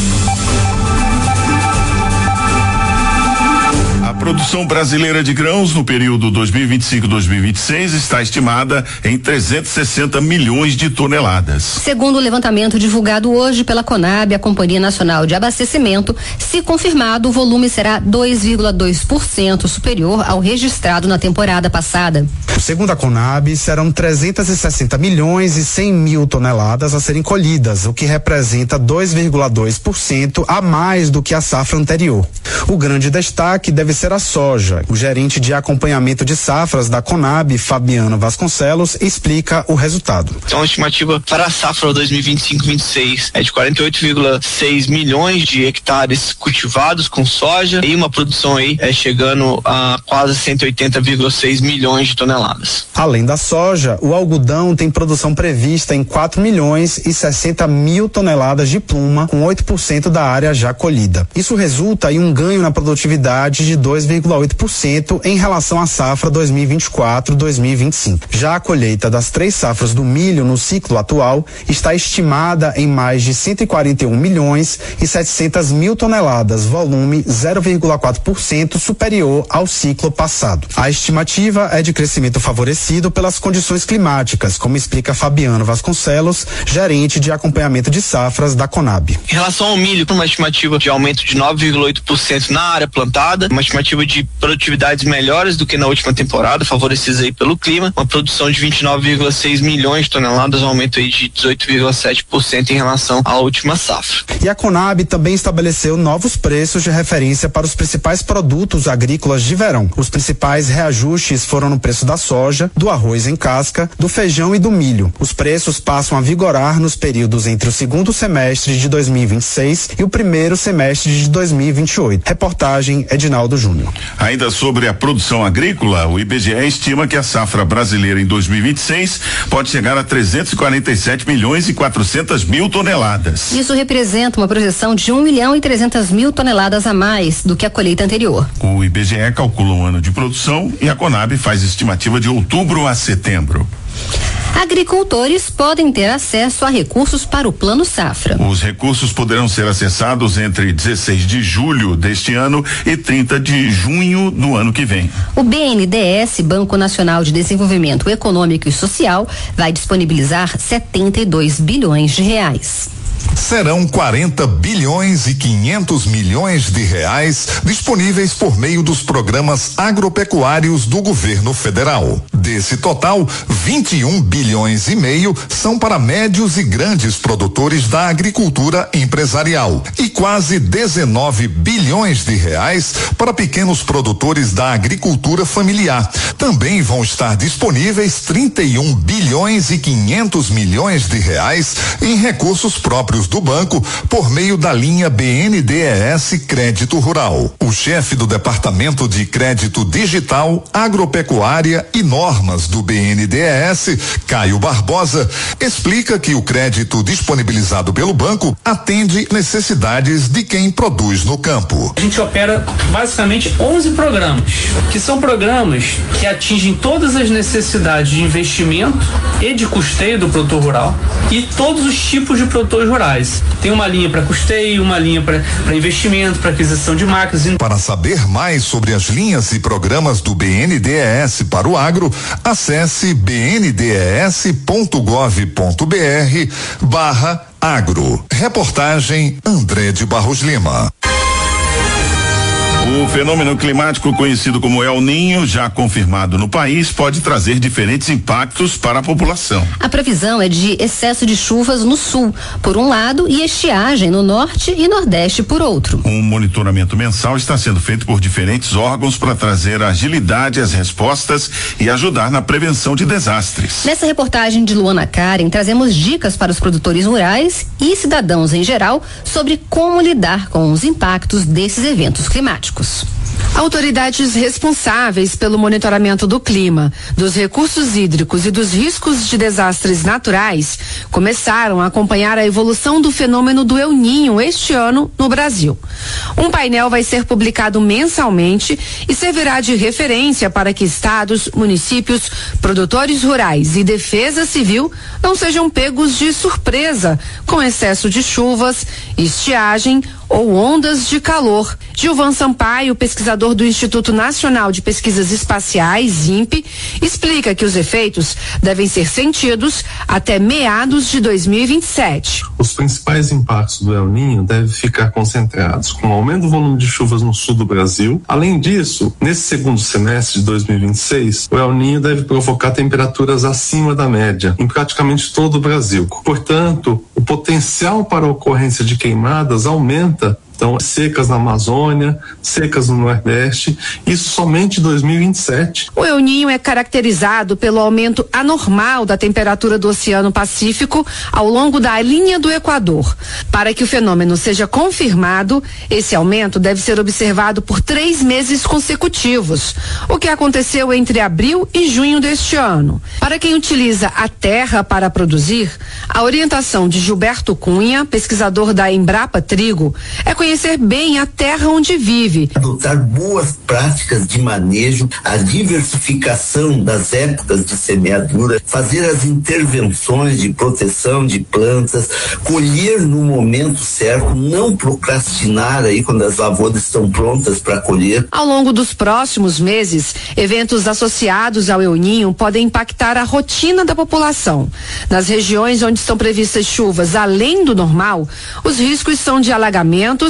A produção brasileira de grãos no período dois mil e vinte e cinco a dois mil e vinte e seis está estimada em trezentos e sessenta milhões de toneladas. Segundo o levantamento divulgado hoje pela Conab, a Companhia Nacional de Abastecimento, se confirmado, o volume será dois vírgula dois por cento superior ao registrado na temporada passada. Segundo a Conab, serão trezentos e sessenta milhões e cem mil toneladas a serem colhidas, o que representa dois vírgula dois por cento a mais do que a safra anterior. O grande destaque deve ser a soja. O gerente de acompanhamento de safras da Conab, Fabiano Vasconcelos, explica o resultado. Então a estimativa para a safra dois mil e vinte e cinco a vinte e seis é de quarenta e oito vírgula seis milhões de hectares cultivados com soja e uma produção aí é chegando a quase cento e oitenta vírgula seis milhões de toneladas. Além da soja, o algodão tem produção prevista em quatro milhões e sessenta mil toneladas de pluma, com oito por cento da área já colhida. Isso resulta em um ganho na produtividade de dois vírgula oito por cento em relação à safra dois mil e vinte e quatro a dois mil e vinte e cinco. Já a colheita das três safras do milho no ciclo atual está estimada em mais de cento e quarenta e um milhões e setecentas mil toneladas, volume zero vírgula quatro por cento superior ao ciclo passado. A estimativa é de crescimento favorecido pelas condições climáticas, como explica Fabiano Vasconcelos, gerente de acompanhamento de safras da Conab. Em relação ao milho, uma estimativa de aumento de nove vírgula oito por cento na área plantada, uma estimativa estimativa de produtividades melhores do que na última temporada, favorecidas aí pelo clima, uma produção de vinte e nove vírgula seis milhões de toneladas, um aumento aí de dezoito vírgula sete por cento em relação à última safra. E a Conab também estabeleceu novos preços de referência para os principais produtos agrícolas de verão. Os principais reajustes foram no preço da soja, do arroz em casca, do feijão e do milho. Os preços passam a vigorar nos períodos entre o segundo semestre de dois mil e vinte e seis e o primeiro semestre de dois mil e vinte e oito. Reportagem Edinaldo Júnior. Ainda sobre a produção agrícola, o I B G E estima que a safra brasileira em dois mil e vinte e seis pode chegar a trezentos e quarenta e sete milhões e quatrocentas mil toneladas. Isso representa uma projeção de um milhão e trezentas mil toneladas a mais do que a colheita anterior. O I B G E calcula um ano de produção e a Conab faz estimativa de outubro a setembro. Agricultores podem ter acesso a recursos para o Plano Safra. Os recursos poderão ser acessados entre dezesseis de julho deste ano e trinta de junho do ano que vem. O B N D E S, Banco Nacional de Desenvolvimento Econômico e Social, vai disponibilizar setenta e dois bilhões de reais. Serão quarenta bilhões e quinhentos milhões de reais disponíveis por meio dos programas agropecuários do governo federal. Desse total, vinte e um bilhões e meio são para médios e grandes produtores da agricultura empresarial e quase dezenove bilhões de reais para pequenos produtores da agricultura familiar. Também vão estar disponíveis trinta e um bilhões e quinhentos milhões de reais em recursos próprios do banco por meio da linha B N D E S Crédito Rural. O chefe do Departamento de Crédito Digital, Agropecuária e Normas do B N D E S, Caio Barbosa, explica que o crédito disponibilizado pelo banco atende necessidades de quem produz no campo. A gente opera basicamente onze programas, que são programas que atingem todas as necessidades de investimento e de custeio do produtor rural e todos os tipos de produtores rurais. Tem uma linha para custeio, uma linha para investimento, para aquisição de máquinas. Para saber mais sobre as linhas e programas do B N D E S para o agro, acesse b n d e s ponto gov ponto b r barra agro. Reportagem André de Barros Lima. O fenômeno climático conhecido como El Ninho, já confirmado no país, pode trazer diferentes impactos para a população. A previsão é de excesso de chuvas no sul, por um lado, e estiagem no norte e nordeste, por outro. Um monitoramento mensal está sendo feito por diferentes órgãos para trazer agilidade às respostas e ajudar na prevenção de desastres. Nessa reportagem de Luana Karen, trazemos dicas para os produtores rurais e cidadãos em geral sobre como lidar com os impactos desses eventos climáticos. Autoridades responsáveis pelo monitoramento do clima, dos recursos hídricos e dos riscos de desastres naturais começaram a acompanhar a evolução do fenômeno do El Ninho este ano no Brasil. Um painel vai ser publicado mensalmente e servirá de referência para que estados, municípios, produtores rurais e defesa civil não sejam pegos de surpresa com excesso de chuvas, estiagem ou ondas de calor. Gilvan Sampaio, pesquisador do Instituto Nacional de Pesquisas Espaciais, INPE, explica que os efeitos devem ser sentidos até meados de dois mil e vinte e sete. Os principais impactos do El Ninho devem ficar concentrados com o aumento do volume de chuvas no sul do Brasil. Além disso, nesse segundo semestre de dois mil e vinte e seis, o El Ninho deve provocar temperaturas acima da média em praticamente todo o Brasil. Portanto, o potencial para a ocorrência de queimadas aumenta. Então, secas na Amazônia, secas no Nordeste, isso somente em dois mil e vinte e sete. O El Ninho é caracterizado pelo aumento anormal da temperatura do Oceano Pacífico ao longo da linha do Equador. Para que o fenômeno seja confirmado, esse aumento deve ser observado por três meses consecutivos, o que aconteceu entre abril e junho deste ano. Para quem utiliza a terra para produzir, a orientação de Gilberto Cunha, pesquisador da Embrapa Trigo, é conhecer bem a terra onde vive. Adotar boas práticas de manejo, a diversificação das épocas de semeadura, fazer as intervenções de proteção de plantas, colher no momento certo, não procrastinar aí quando as lavouras estão prontas para colher. Ao longo dos próximos meses, eventos associados ao El Ninho podem impactar a rotina da população. Nas regiões onde estão previstas chuvas além do normal, os riscos são de alagamentos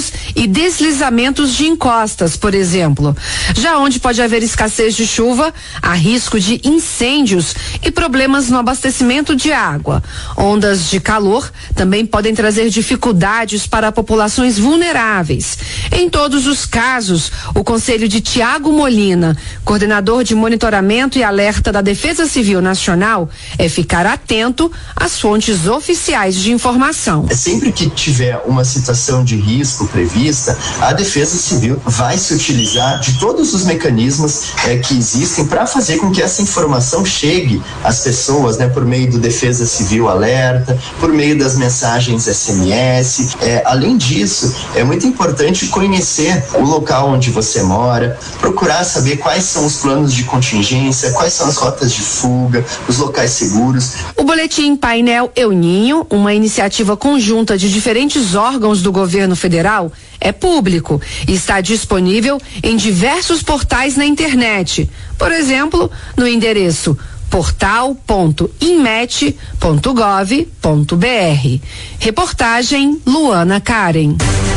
riscos e deslizamentos de encostas, por exemplo. Já onde pode haver escassez de chuva, há risco de incêndios e problemas no abastecimento de água. Ondas de calor também podem trazer dificuldades para populações vulneráveis. Em todos os casos, o conselho de Tiago Molina, coordenador de monitoramento e alerta da Defesa Civil Nacional, é ficar atento às fontes oficiais de informação. Sempre que tiver uma situação de risco prevista, a Defesa Civil vai se utilizar de todos os mecanismos eh, que existem para fazer com que essa informação chegue às pessoas, né, por meio do Defesa Civil Alerta, por meio das mensagens S M S. Eh, além disso, é muito importante conhecer o local onde você mora, procurar saber quais são os planos de contingência, quais são as rotas de fuga, os locais seguros. O boletim Painel El Ninho, uma iniciativa conjunta de diferentes órgãos do governo federal, é público e está disponível em diversos portais na internet. Por exemplo, no endereço portal ponto inmet ponto gov ponto br. Reportagem Luana Karen.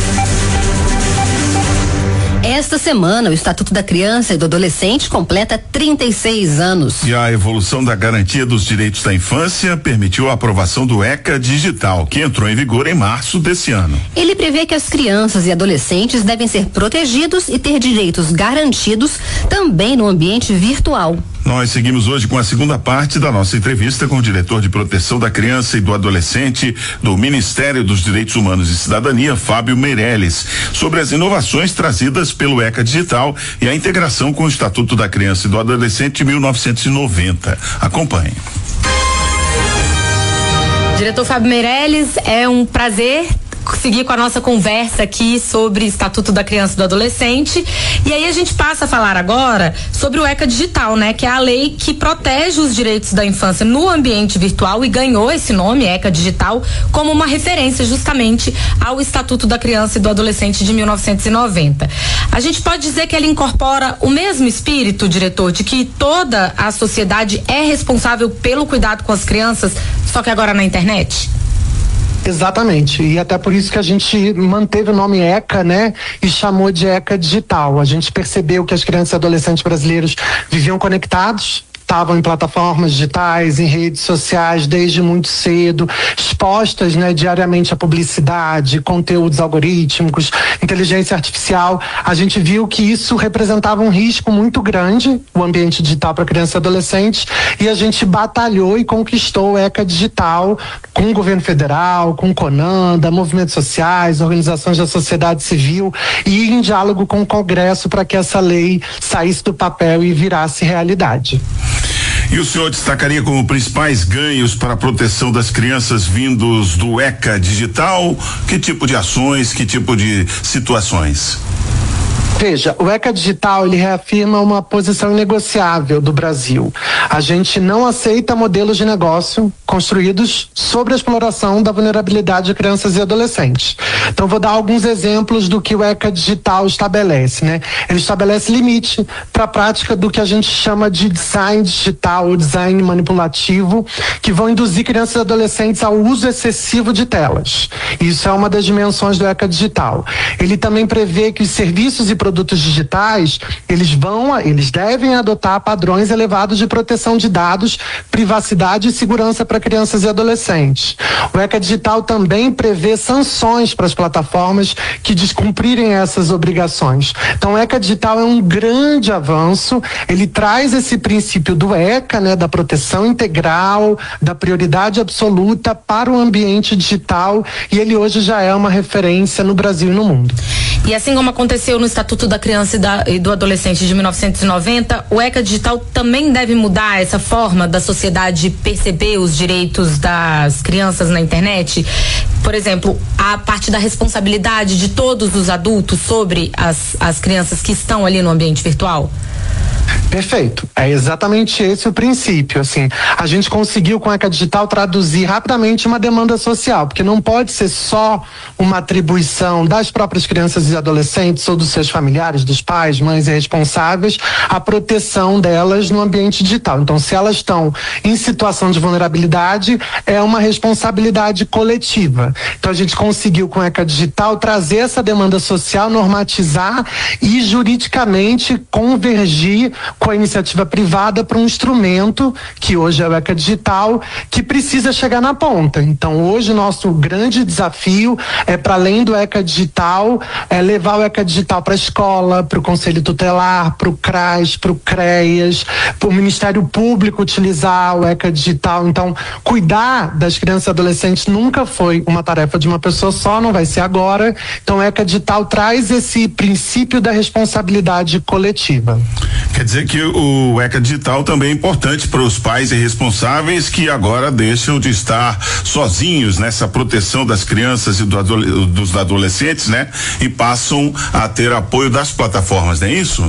Esta semana, o Estatuto da Criança e do Adolescente completa trinta e seis anos. E a evolução da garantia dos direitos da infância permitiu a aprovação do ECA Digital, que entrou em vigor em março desse ano. Ele prevê que as crianças e adolescentes devem ser protegidos e ter direitos garantidos também no ambiente virtual. Nós seguimos hoje com a segunda parte da nossa entrevista com o diretor de Proteção da Criança e do Adolescente do Ministério dos Direitos Humanos e Cidadania, Fábio Meirelles, sobre as inovações trazidas pelo ECA Digital e a integração com o Estatuto da Criança e do Adolescente de mil novecentos e noventa. Acompanhe. Diretor Fábio Meirelles, é um prazer seguir com a nossa conversa aqui sobre Estatuto da Criança e do Adolescente. E aí a gente passa a falar agora sobre o ECA Digital, né? Que é a lei que protege os direitos da infância no ambiente virtual e ganhou esse nome, ECA Digital, como uma referência justamente ao Estatuto da Criança e do Adolescente de mil novecentos e noventa. A gente pode dizer que ele incorpora o mesmo espírito, diretor, de que toda a sociedade é responsável pelo cuidado com as crianças, só que agora na internet? Exatamente, e até por isso que a gente manteve o nome ECA, né, e chamou de ECA Digital. A gente percebeu que as crianças e adolescentes brasileiros viviam conectados, estavam em plataformas digitais, em redes sociais desde muito cedo, expostas, né, diariamente à publicidade, conteúdos algorítmicos, inteligência artificial. A gente viu que isso representava um risco muito grande, o ambiente digital para crianças e adolescentes, e a gente batalhou e conquistou o ECA Digital com o governo federal, com o CONANDA, movimentos sociais, organizações da sociedade civil e em diálogo com o Congresso para que essa lei saísse do papel e virasse realidade. E o senhor destacaria como principais ganhos para a proteção das crianças vindos do ECA Digital? Que tipo de ações, que tipo de situações? Veja, o ECA Digital, ele reafirma uma posição inegociável do Brasil. A gente não aceita modelos de negócio construídos sobre a exploração da vulnerabilidade de crianças e adolescentes. Então, vou dar alguns exemplos do que o ECA Digital estabelece, né? Ele estabelece limite para a prática do que a gente chama de design digital ou design manipulativo, que vão induzir crianças e adolescentes ao uso excessivo de telas. Isso é uma das dimensões do ECA Digital. Ele também prevê que os serviços e produtos digitais, eles vão, eles devem adotar padrões elevados de proteção de dados, privacidade e segurança para crianças e adolescentes. O ECA Digital também prevê sanções para as plataformas que descumprirem essas obrigações. Então, o ECA Digital é um grande avanço, ele traz esse princípio do ECA, né, da proteção integral, da prioridade absoluta para o ambiente digital, e ele hoje já é uma referência no Brasil e no mundo. E assim como aconteceu no Estatuto da Criança e, da, e do Adolescente de mil novecentos e noventa, o ECA Digital também deve mudar essa forma da sociedade perceber os direitos das crianças na internet? Por exemplo, a parte da responsabilidade de todos os adultos sobre as, as crianças que estão ali no ambiente virtual? Perfeito. É exatamente esse o princípio. Assim, a gente conseguiu com a ECA Digital traduzir rapidamente uma demanda social, porque não pode ser só uma atribuição das próprias crianças e adolescentes ou dos seus familiares, dos pais, mães e responsáveis, a proteção delas no ambiente digital. Então, se elas estão em situação de vulnerabilidade, é uma responsabilidade coletiva. Então, a gente conseguiu com a ECA Digital trazer essa demanda social, normatizar e juridicamente convergir com a iniciativa privada para um instrumento que hoje é o ECA Digital, que precisa chegar na ponta. Então, hoje, nosso grande desafio é, para além do ECA Digital, é levar o ECA Digital para a escola, para o Conselho Tutelar, para o CRAS, para o CREAS, para o Ministério Público utilizar o ECA Digital. Então, cuidar das crianças e adolescentes nunca foi uma tarefa de uma pessoa só, não vai ser agora. Então, o ECA Digital traz esse princípio da responsabilidade coletiva. Quer dizer que o ECA Digital também é importante para os pais e responsáveis que agora deixam de estar sozinhos nessa proteção das crianças e do adole- dos adolescentes, né? E passam a ter apoio das plataformas, não é isso?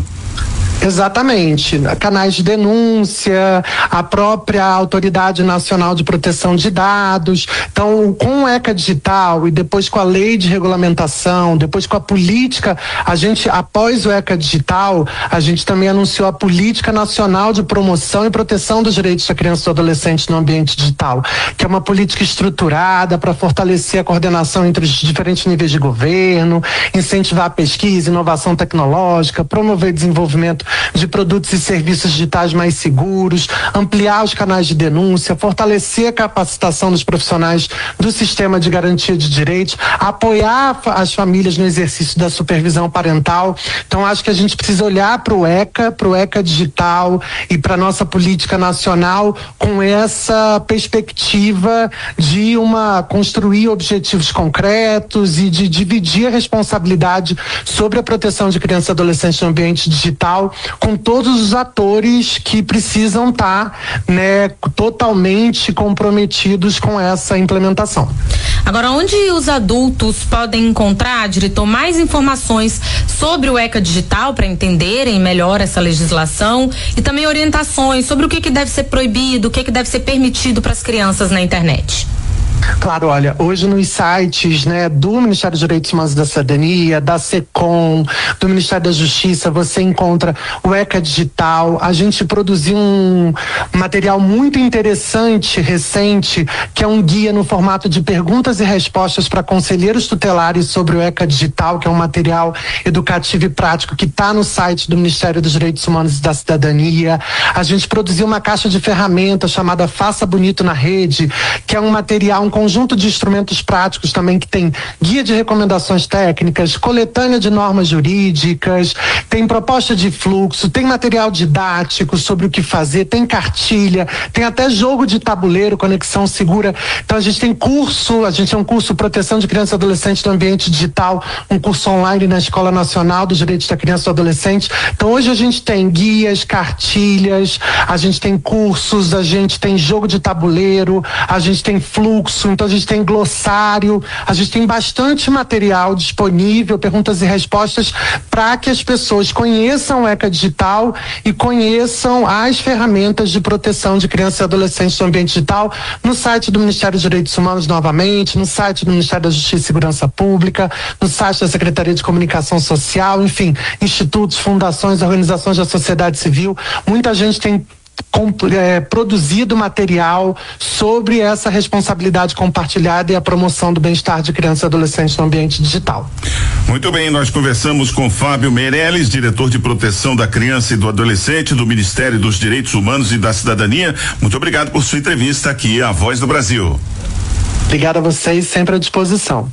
Exatamente, canais de denúncia, a própria Autoridade Nacional de Proteção de Dados. Então, com o ECA Digital e depois com a lei de regulamentação, depois com a política, a gente, após o ECA Digital, a gente também anunciou a Política Nacional de Promoção e Proteção dos Direitos da Criança e do Adolescente no Ambiente Digital, que é uma política estruturada para fortalecer a coordenação entre os diferentes níveis de governo, incentivar a pesquisa, inovação tecnológica, promover desenvolvimento de produtos e serviços digitais mais seguros, ampliar os canais de denúncia, fortalecer a capacitação dos profissionais do sistema de garantia de direitos, apoiar as famílias no exercício da supervisão parental. Então, acho que a gente precisa olhar para o ECA, para o ECA Digital e para a nossa política nacional com essa perspectiva de uma construir objetivos concretos e de dividir a responsabilidade sobre a proteção de crianças e adolescentes no ambiente digital com todos os atores que precisam estar, né, totalmente comprometidos com essa implementação. Agora, onde os adultos podem encontrar, diretor, mais informações sobre o ECA Digital para entenderem melhor essa legislação e também orientações sobre o que, que deve ser proibido, o que, que deve ser permitido para as crianças na internet? Claro, olha, hoje nos sites, né, do Ministério dos Direitos Humanos e da Cidadania, da SECOM, do Ministério da Justiça, você encontra o ECA Digital. A gente produziu um material muito interessante, recente, que é um guia no formato de perguntas e respostas para conselheiros tutelares sobre o ECA Digital, que é um material educativo e prático que está no site do Ministério dos Direitos Humanos e da Cidadania. A gente produziu uma caixa de ferramentas chamada Faça Bonito na Rede, que é um material, um conjunto de instrumentos práticos também que tem guia de recomendações técnicas, coletânea de normas jurídicas, tem proposta de fluxo, tem material didático sobre o que fazer, tem cartilha, tem até jogo de tabuleiro, conexão segura. Então a gente tem curso, a gente tem um curso Proteção de Criança e Adolescente no Ambiente Digital, um curso online na Escola Nacional dos Direitos da Criança e do Adolescente. Então hoje a gente tem guias, cartilhas, a gente tem cursos, a gente tem jogo de tabuleiro, a gente tem fluxo, então a gente tem glossário, a gente tem bastante material disponível, perguntas e respostas, para que as pessoas conheçam o ECA Digital e conheçam as ferramentas de proteção de crianças e adolescentes no ambiente digital no site do Ministério dos Direitos Humanos novamente, no site do Ministério da Justiça e Segurança Pública, no site da Secretaria de Comunicação Social, enfim, institutos, fundações, organizações da sociedade civil. Muita gente tem Com, é, produzido material sobre essa responsabilidade compartilhada e a promoção do bem-estar de crianças e adolescentes no ambiente digital. Muito bem, nós conversamos com Fábio Meirelles, diretor de proteção da criança e do adolescente do Ministério dos Direitos Humanos e da Cidadania. Muito obrigado por sua entrevista aqui à Voz do Brasil. Obrigado a vocês, sempre à disposição.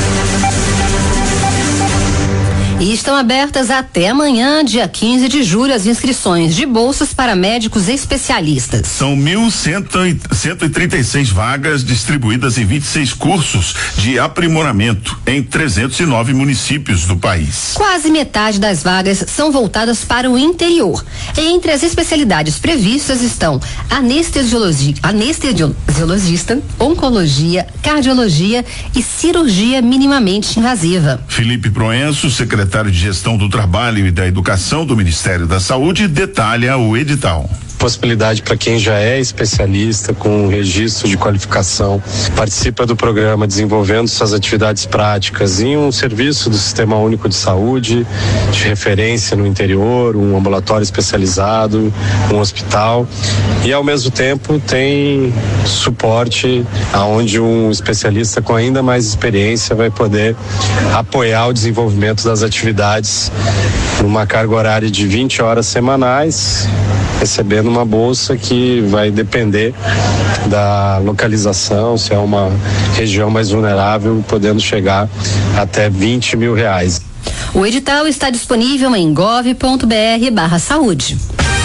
E estão abertas até amanhã, dia quinze de julho, as inscrições de bolsas para médicos especialistas. São mil cento e trinta e seis vagas distribuídas em vinte e seis cursos de aprimoramento em trezentos e nove municípios do país. Quase metade das vagas são voltadas para o interior. Entre as especialidades previstas estão anestesiologia, anestesiologista, oncologia, cardiologia e cirurgia minimamente invasiva. Felipe Proenço, secretário secretário de Gestão do Trabalho e da Educação do Ministério da Saúde, detalha o edital. Possibilidade para quem já é especialista com registro de qualificação, participa do programa desenvolvendo suas atividades práticas em um serviço do Sistema Único de Saúde, de referência no interior, um ambulatório especializado, um hospital, e ao mesmo tempo tem suporte aonde um especialista com ainda mais experiência vai poder apoiar o desenvolvimento das atividades numa carga horária de vinte horas semanais, recebendo uma bolsa que vai depender da localização, se é uma região mais vulnerável, podendo chegar até vinte mil reais. O edital está disponível em gov ponto br barra saúde.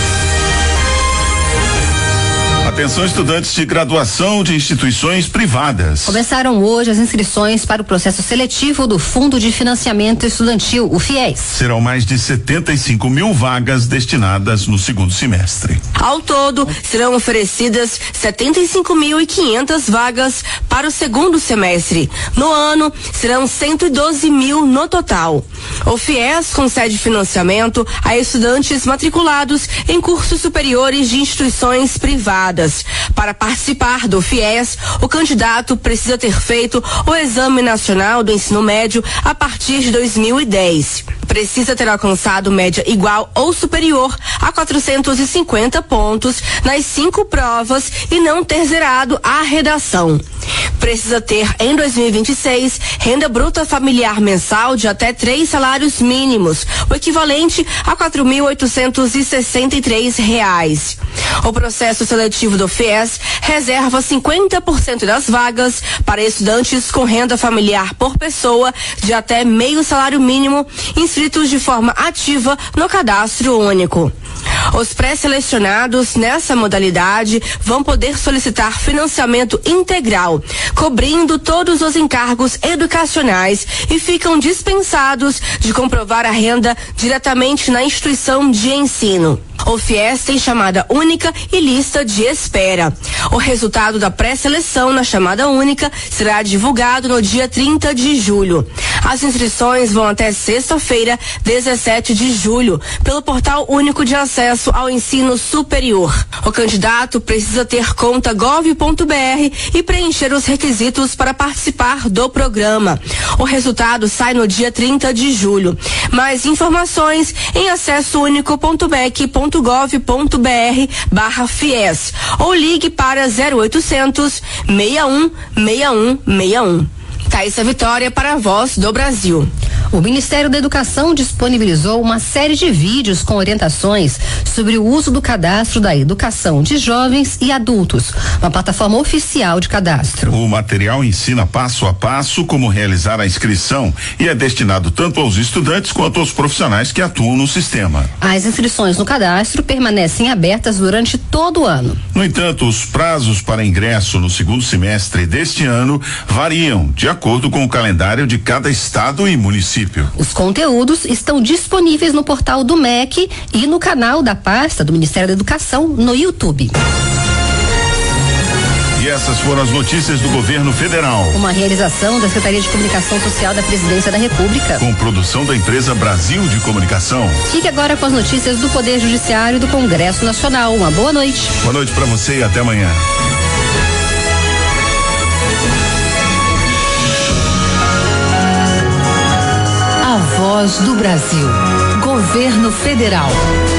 Atenção, estudantes de graduação de instituições privadas. Começaram hoje as inscrições para o processo seletivo do Fundo de Financiamento Estudantil, o FIES. Serão mais de setenta e cinco mil vagas destinadas no segundo semestre. Ao todo, serão oferecidas setenta e cinco mil e quinhentas vagas para o segundo semestre. No ano, serão cento e doze mil no total. O FIES concede financiamento a estudantes matriculados em cursos superiores de instituições privadas. Para participar do FIES, o candidato precisa ter feito o Exame Nacional do Ensino Médio a partir de dois mil e dez. Precisa ter alcançado média igual ou superior a quatrocentos e cinquenta pontos nas cinco provas e não ter zerado a redação. Precisa ter em dois mil e vinte e seis renda bruta familiar mensal de até três salários mínimos, o equivalente a quatro mil oitocentos e sessenta e três reais. O processo seletivo do FIES reserva cinquenta por cento das vagas para estudantes com renda familiar por pessoa de até meio salário mínimo inscritos de forma ativa no cadastro único. Os pré-selecionados nessa modalidade vão poder solicitar financiamento integral, cobrindo todos os encargos educacionais e ficam dispensados de comprovar a renda diretamente na instituição de ensino. O FIES tem chamada única e lista de espera. O resultado da pré-seleção na chamada única será divulgado no dia trinta de julho. As inscrições vão até sexta-feira, dezessete de julho, pelo Portal Único de Acesso ao Ensino Superior. O candidato precisa ter conta gov ponto br e preencher os requisitos para participar do programa. O resultado sai no dia trinta de julho. Mais informações em acesso único ponto bec ponto gov ponto br barra FIES ou ligue para zero oitocentos, seis um, seis um seis um. Thaisa Vitória para a Voz do Brasil. O Ministério da Educação disponibilizou uma série de vídeos com orientações sobre o uso do cadastro da educação de jovens e adultos, uma plataforma oficial de cadastro. O material ensina passo a passo como realizar a inscrição e é destinado tanto aos estudantes quanto aos profissionais que atuam no sistema. As inscrições no cadastro permanecem abertas durante todo o ano. No entanto, os prazos para ingresso no segundo semestre deste ano variam de acordo com o calendário de cada estado e município. Os conteúdos estão disponíveis no portal do M E C e no canal da pasta do Ministério da Educação no YouTube. E essas foram as notícias do governo federal. Uma realização da Secretaria de Comunicação Social da Presidência da República. Com produção da empresa Brasil de Comunicação. Fique agora com as notícias do Poder Judiciário e do Congresso Nacional. Uma boa noite. Boa noite para você e até amanhã. A Voz do Brasil. Governo Federal.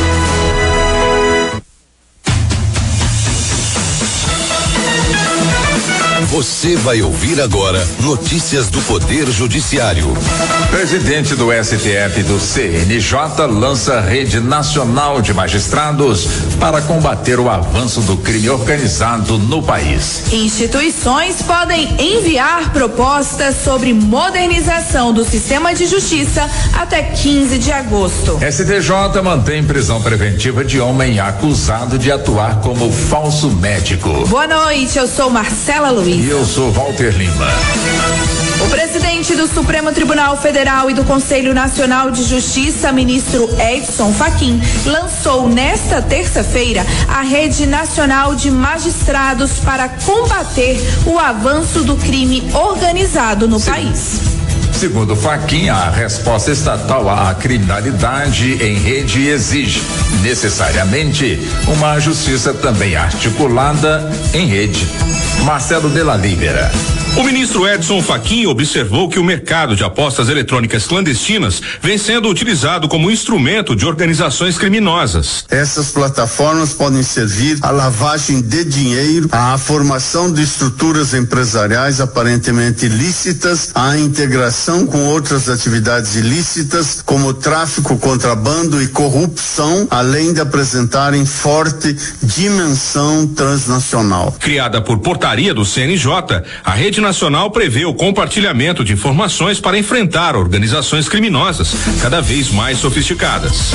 Você vai ouvir agora notícias do Poder Judiciário. Presidente do S T F e do C N J lança rede nacional de magistrados para combater o avanço do crime organizado no país. Instituições podem enviar propostas sobre modernização do sistema de justiça até quinze de agosto. S T J mantém prisão preventiva de homem acusado de atuar como falso médico. Boa noite, eu sou Marcela Luiz. E eu sou Walter Lima. O presidente do Supremo Tribunal Federal e do Conselho Nacional de Justiça, ministro Edson Fachin, lançou nesta terça-feira a Rede Nacional de Magistrados para combater o avanço do crime organizado no Sim. país. Segundo Fachin, a resposta estatal à criminalidade em rede exige necessariamente uma justiça também articulada em rede. Marcelo de la Libera. O ministro Edson Fachin observou que o mercado de apostas eletrônicas clandestinas vem sendo utilizado como instrumento de organizações criminosas. Essas plataformas podem servir à lavagem de dinheiro, à formação de estruturas empresariais aparentemente ilícitas, à integração com outras atividades ilícitas, como tráfico, contrabando e corrupção, além de apresentarem forte dimensão transnacional. Criada por portaria do C N J, a Rede Nacional prevê o compartilhamento de informações para enfrentar organizações criminosas cada vez mais sofisticadas.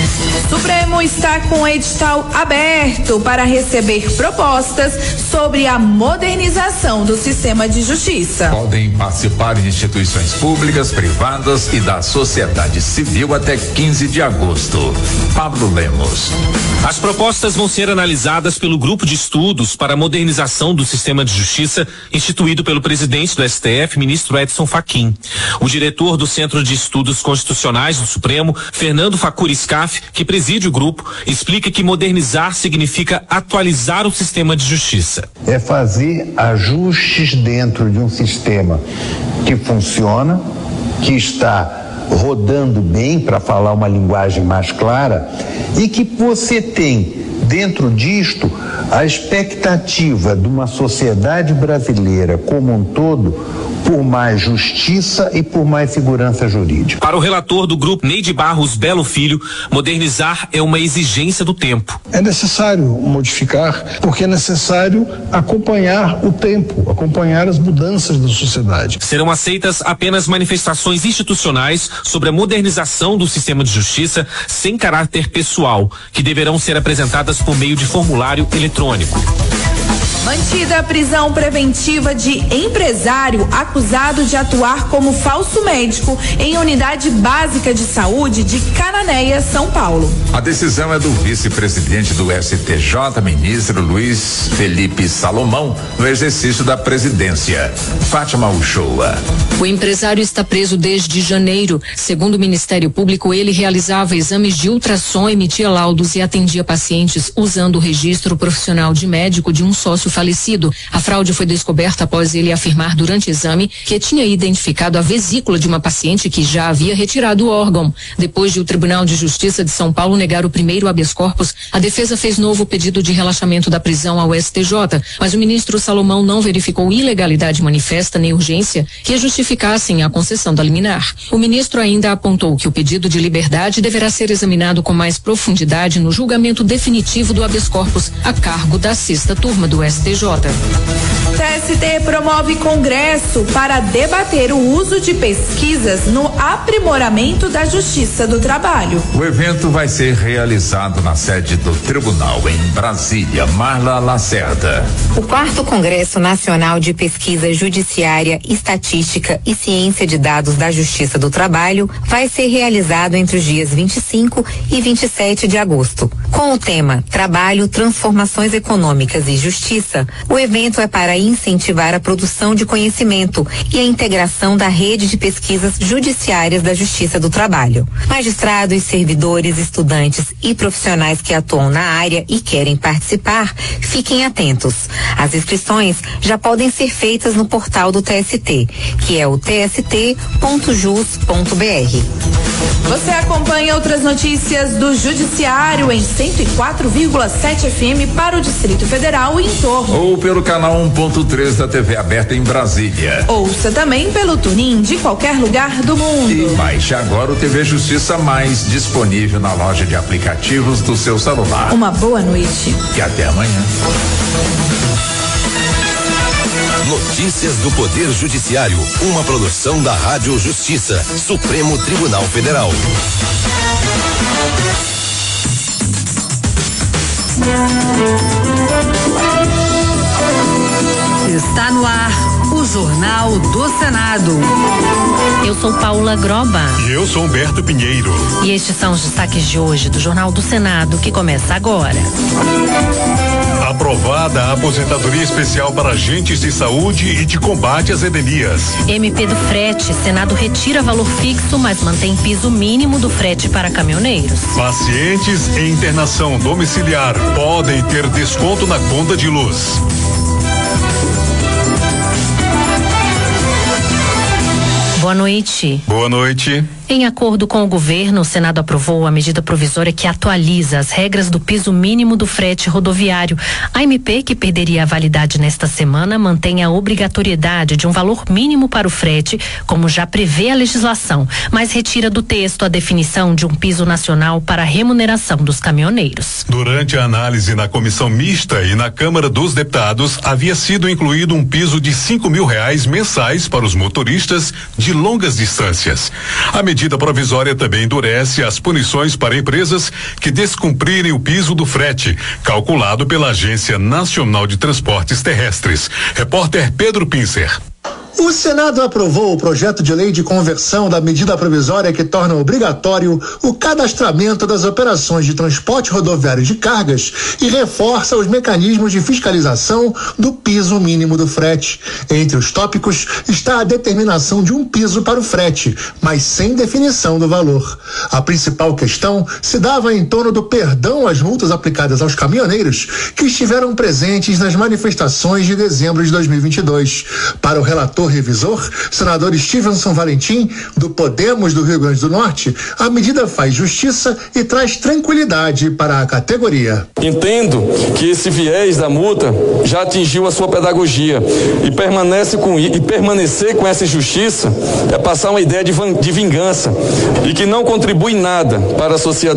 Supremo está com o edital aberto para receber propostas sobre a modernização do sistema de justiça. Podem participar instituições públicas, privadas e da sociedade civil até quinze de agosto. Pablo Lemos. As propostas vão ser analisadas pelo grupo de estudos para a modernização do sistema de justiça instituído pelo presidente do S T F, ministro Edson Fachin. O diretor do Centro de Estudos Constitucionais do Supremo, Fernando Facuri Scaff, que preside o grupo, explica que modernizar significa atualizar o sistema de justiça. É fazer ajustes dentro de um sistema que funciona, que está rodando bem, para falar uma linguagem mais clara, e que você tem dentro disto a expectativa de uma sociedade brasileira como um todo por mais justiça e por mais segurança jurídica. Para o relator do grupo, Neide Barros Belo Filho, modernizar é uma exigência do tempo. É necessário modificar porque é necessário acompanhar o tempo, acompanhar as mudanças da sociedade. Serão aceitas apenas manifestações institucionais sobre a modernização do sistema de justiça sem caráter pessoal, que deverão ser apresentadas por meio de formulário eletrônico. Mantida a prisão preventiva de empresário acusado de atuar como falso médico em unidade básica de saúde de Cananéia, São Paulo. A decisão é do vice-presidente do S T J, ministro Luiz Felipe Salomão, no exercício da presidência. Fátima Uchoa. O empresário está preso desde janeiro. Segundo o Ministério Público, ele realizava exames de ultrassom, emitia laudos e atendia pacientes usando o registro profissional de médico de um sócio falecido. A fraude foi descoberta após ele afirmar durante o exame que tinha identificado a vesícula de uma paciente que já havia retirado o órgão. Depois de o Tribunal de Justiça de São Paulo negar o primeiro habeas corpus, a defesa fez novo pedido de relaxamento da prisão ao S T J, mas o ministro Salomão não verificou ilegalidade manifesta nem urgência que justificassem a concessão da liminar. O ministro ainda apontou que o pedido de liberdade deverá ser examinado com mais profundidade no julgamento definitivo do habeas corpus a cargo da sexta turma do S T J. T S T promove congresso para debater o uso de pesquisas no aprimoramento da Justiça do Trabalho. O evento vai ser realizado na sede do Tribunal em Brasília. Marla Lacerda. O quarto Congresso Nacional de Pesquisa Judiciária, Estatística e Ciência de Dados da Justiça do Trabalho vai ser realizado entre os dias vinte e cinco e vinte e sete de agosto. Com o tema Trabalho, Transformações Econômicas e Justiça, o evento é para incentivar a produção de conhecimento e a integração da rede de pesquisas judiciárias da Justiça do Trabalho. Magistrados, servidores, estudantes e profissionais que atuam na área e querem participar, fiquem atentos. As inscrições já podem ser feitas no portal do T S T, que é o t s t ponto jus ponto b r. Você acompanha outras notícias do Judiciário em cento e quatro vírgula sete F M para o Distrito Federal e em torno. Ou pelo canal um ponto três da T V aberta em Brasília. Ouça também pelo TuneIn de qualquer lugar do mundo. E baixe agora o T V Justiça Mais, disponível na loja de aplicativos do seu celular. Uma boa noite. E até amanhã. Notícias do Poder Judiciário, uma produção da Rádio Justiça, Supremo Tribunal Federal. Está no ar o Jornal do Senado. Eu sou Paula Groba. E eu sou Humberto Pinheiro. E estes são os destaques de hoje do Jornal do Senado, que começa agora. A Aprovada a aposentadoria especial para agentes de saúde e de combate às endemias. M P do frete, Senado retira valor fixo, mas mantém piso mínimo do frete para caminhoneiros. Pacientes em internação domiciliar podem ter desconto na conta de luz. Boa noite. Boa noite. Em acordo com o governo, o Senado aprovou a medida provisória que atualiza as regras do piso mínimo do frete rodoviário. A M P, que perderia a validade nesta semana, mantém a obrigatoriedade de um valor mínimo para o frete, como já prevê a legislação, mas retira do texto a definição de um piso nacional para a remuneração dos caminhoneiros. Durante a análise na comissão mista e na Câmara dos Deputados, havia sido incluído um piso de cinco mil reais mensais para os motoristas de longas distâncias. A medida medida provisória também endurece as punições para empresas que descumprirem o piso do frete, calculado pela Agência Nacional de Transportes Terrestres. Repórter Pedro Pincer. O Senado aprovou o projeto de lei de conversão da medida provisória que torna obrigatório o cadastramento das operações de transporte rodoviário de cargas e reforça os mecanismos de fiscalização do piso mínimo do frete. Entre os tópicos está a determinação de um piso para o frete, mas sem definição do valor. A principal questão se dava em torno do perdão às multas aplicadas aos caminhoneiros que estiveram presentes nas manifestações de dezembro de dois mil e vinte e dois. Para o relator revisor, senador Stevenson Valentim, do Podemos do Rio Grande do Norte, a medida faz justiça e traz tranquilidade para a categoria. Entendo que esse viés da multa já atingiu a sua pedagogia e permanece com e permanecer com essa injustiça é passar uma ideia de, de vingança e que não contribui em nada para a sociedade.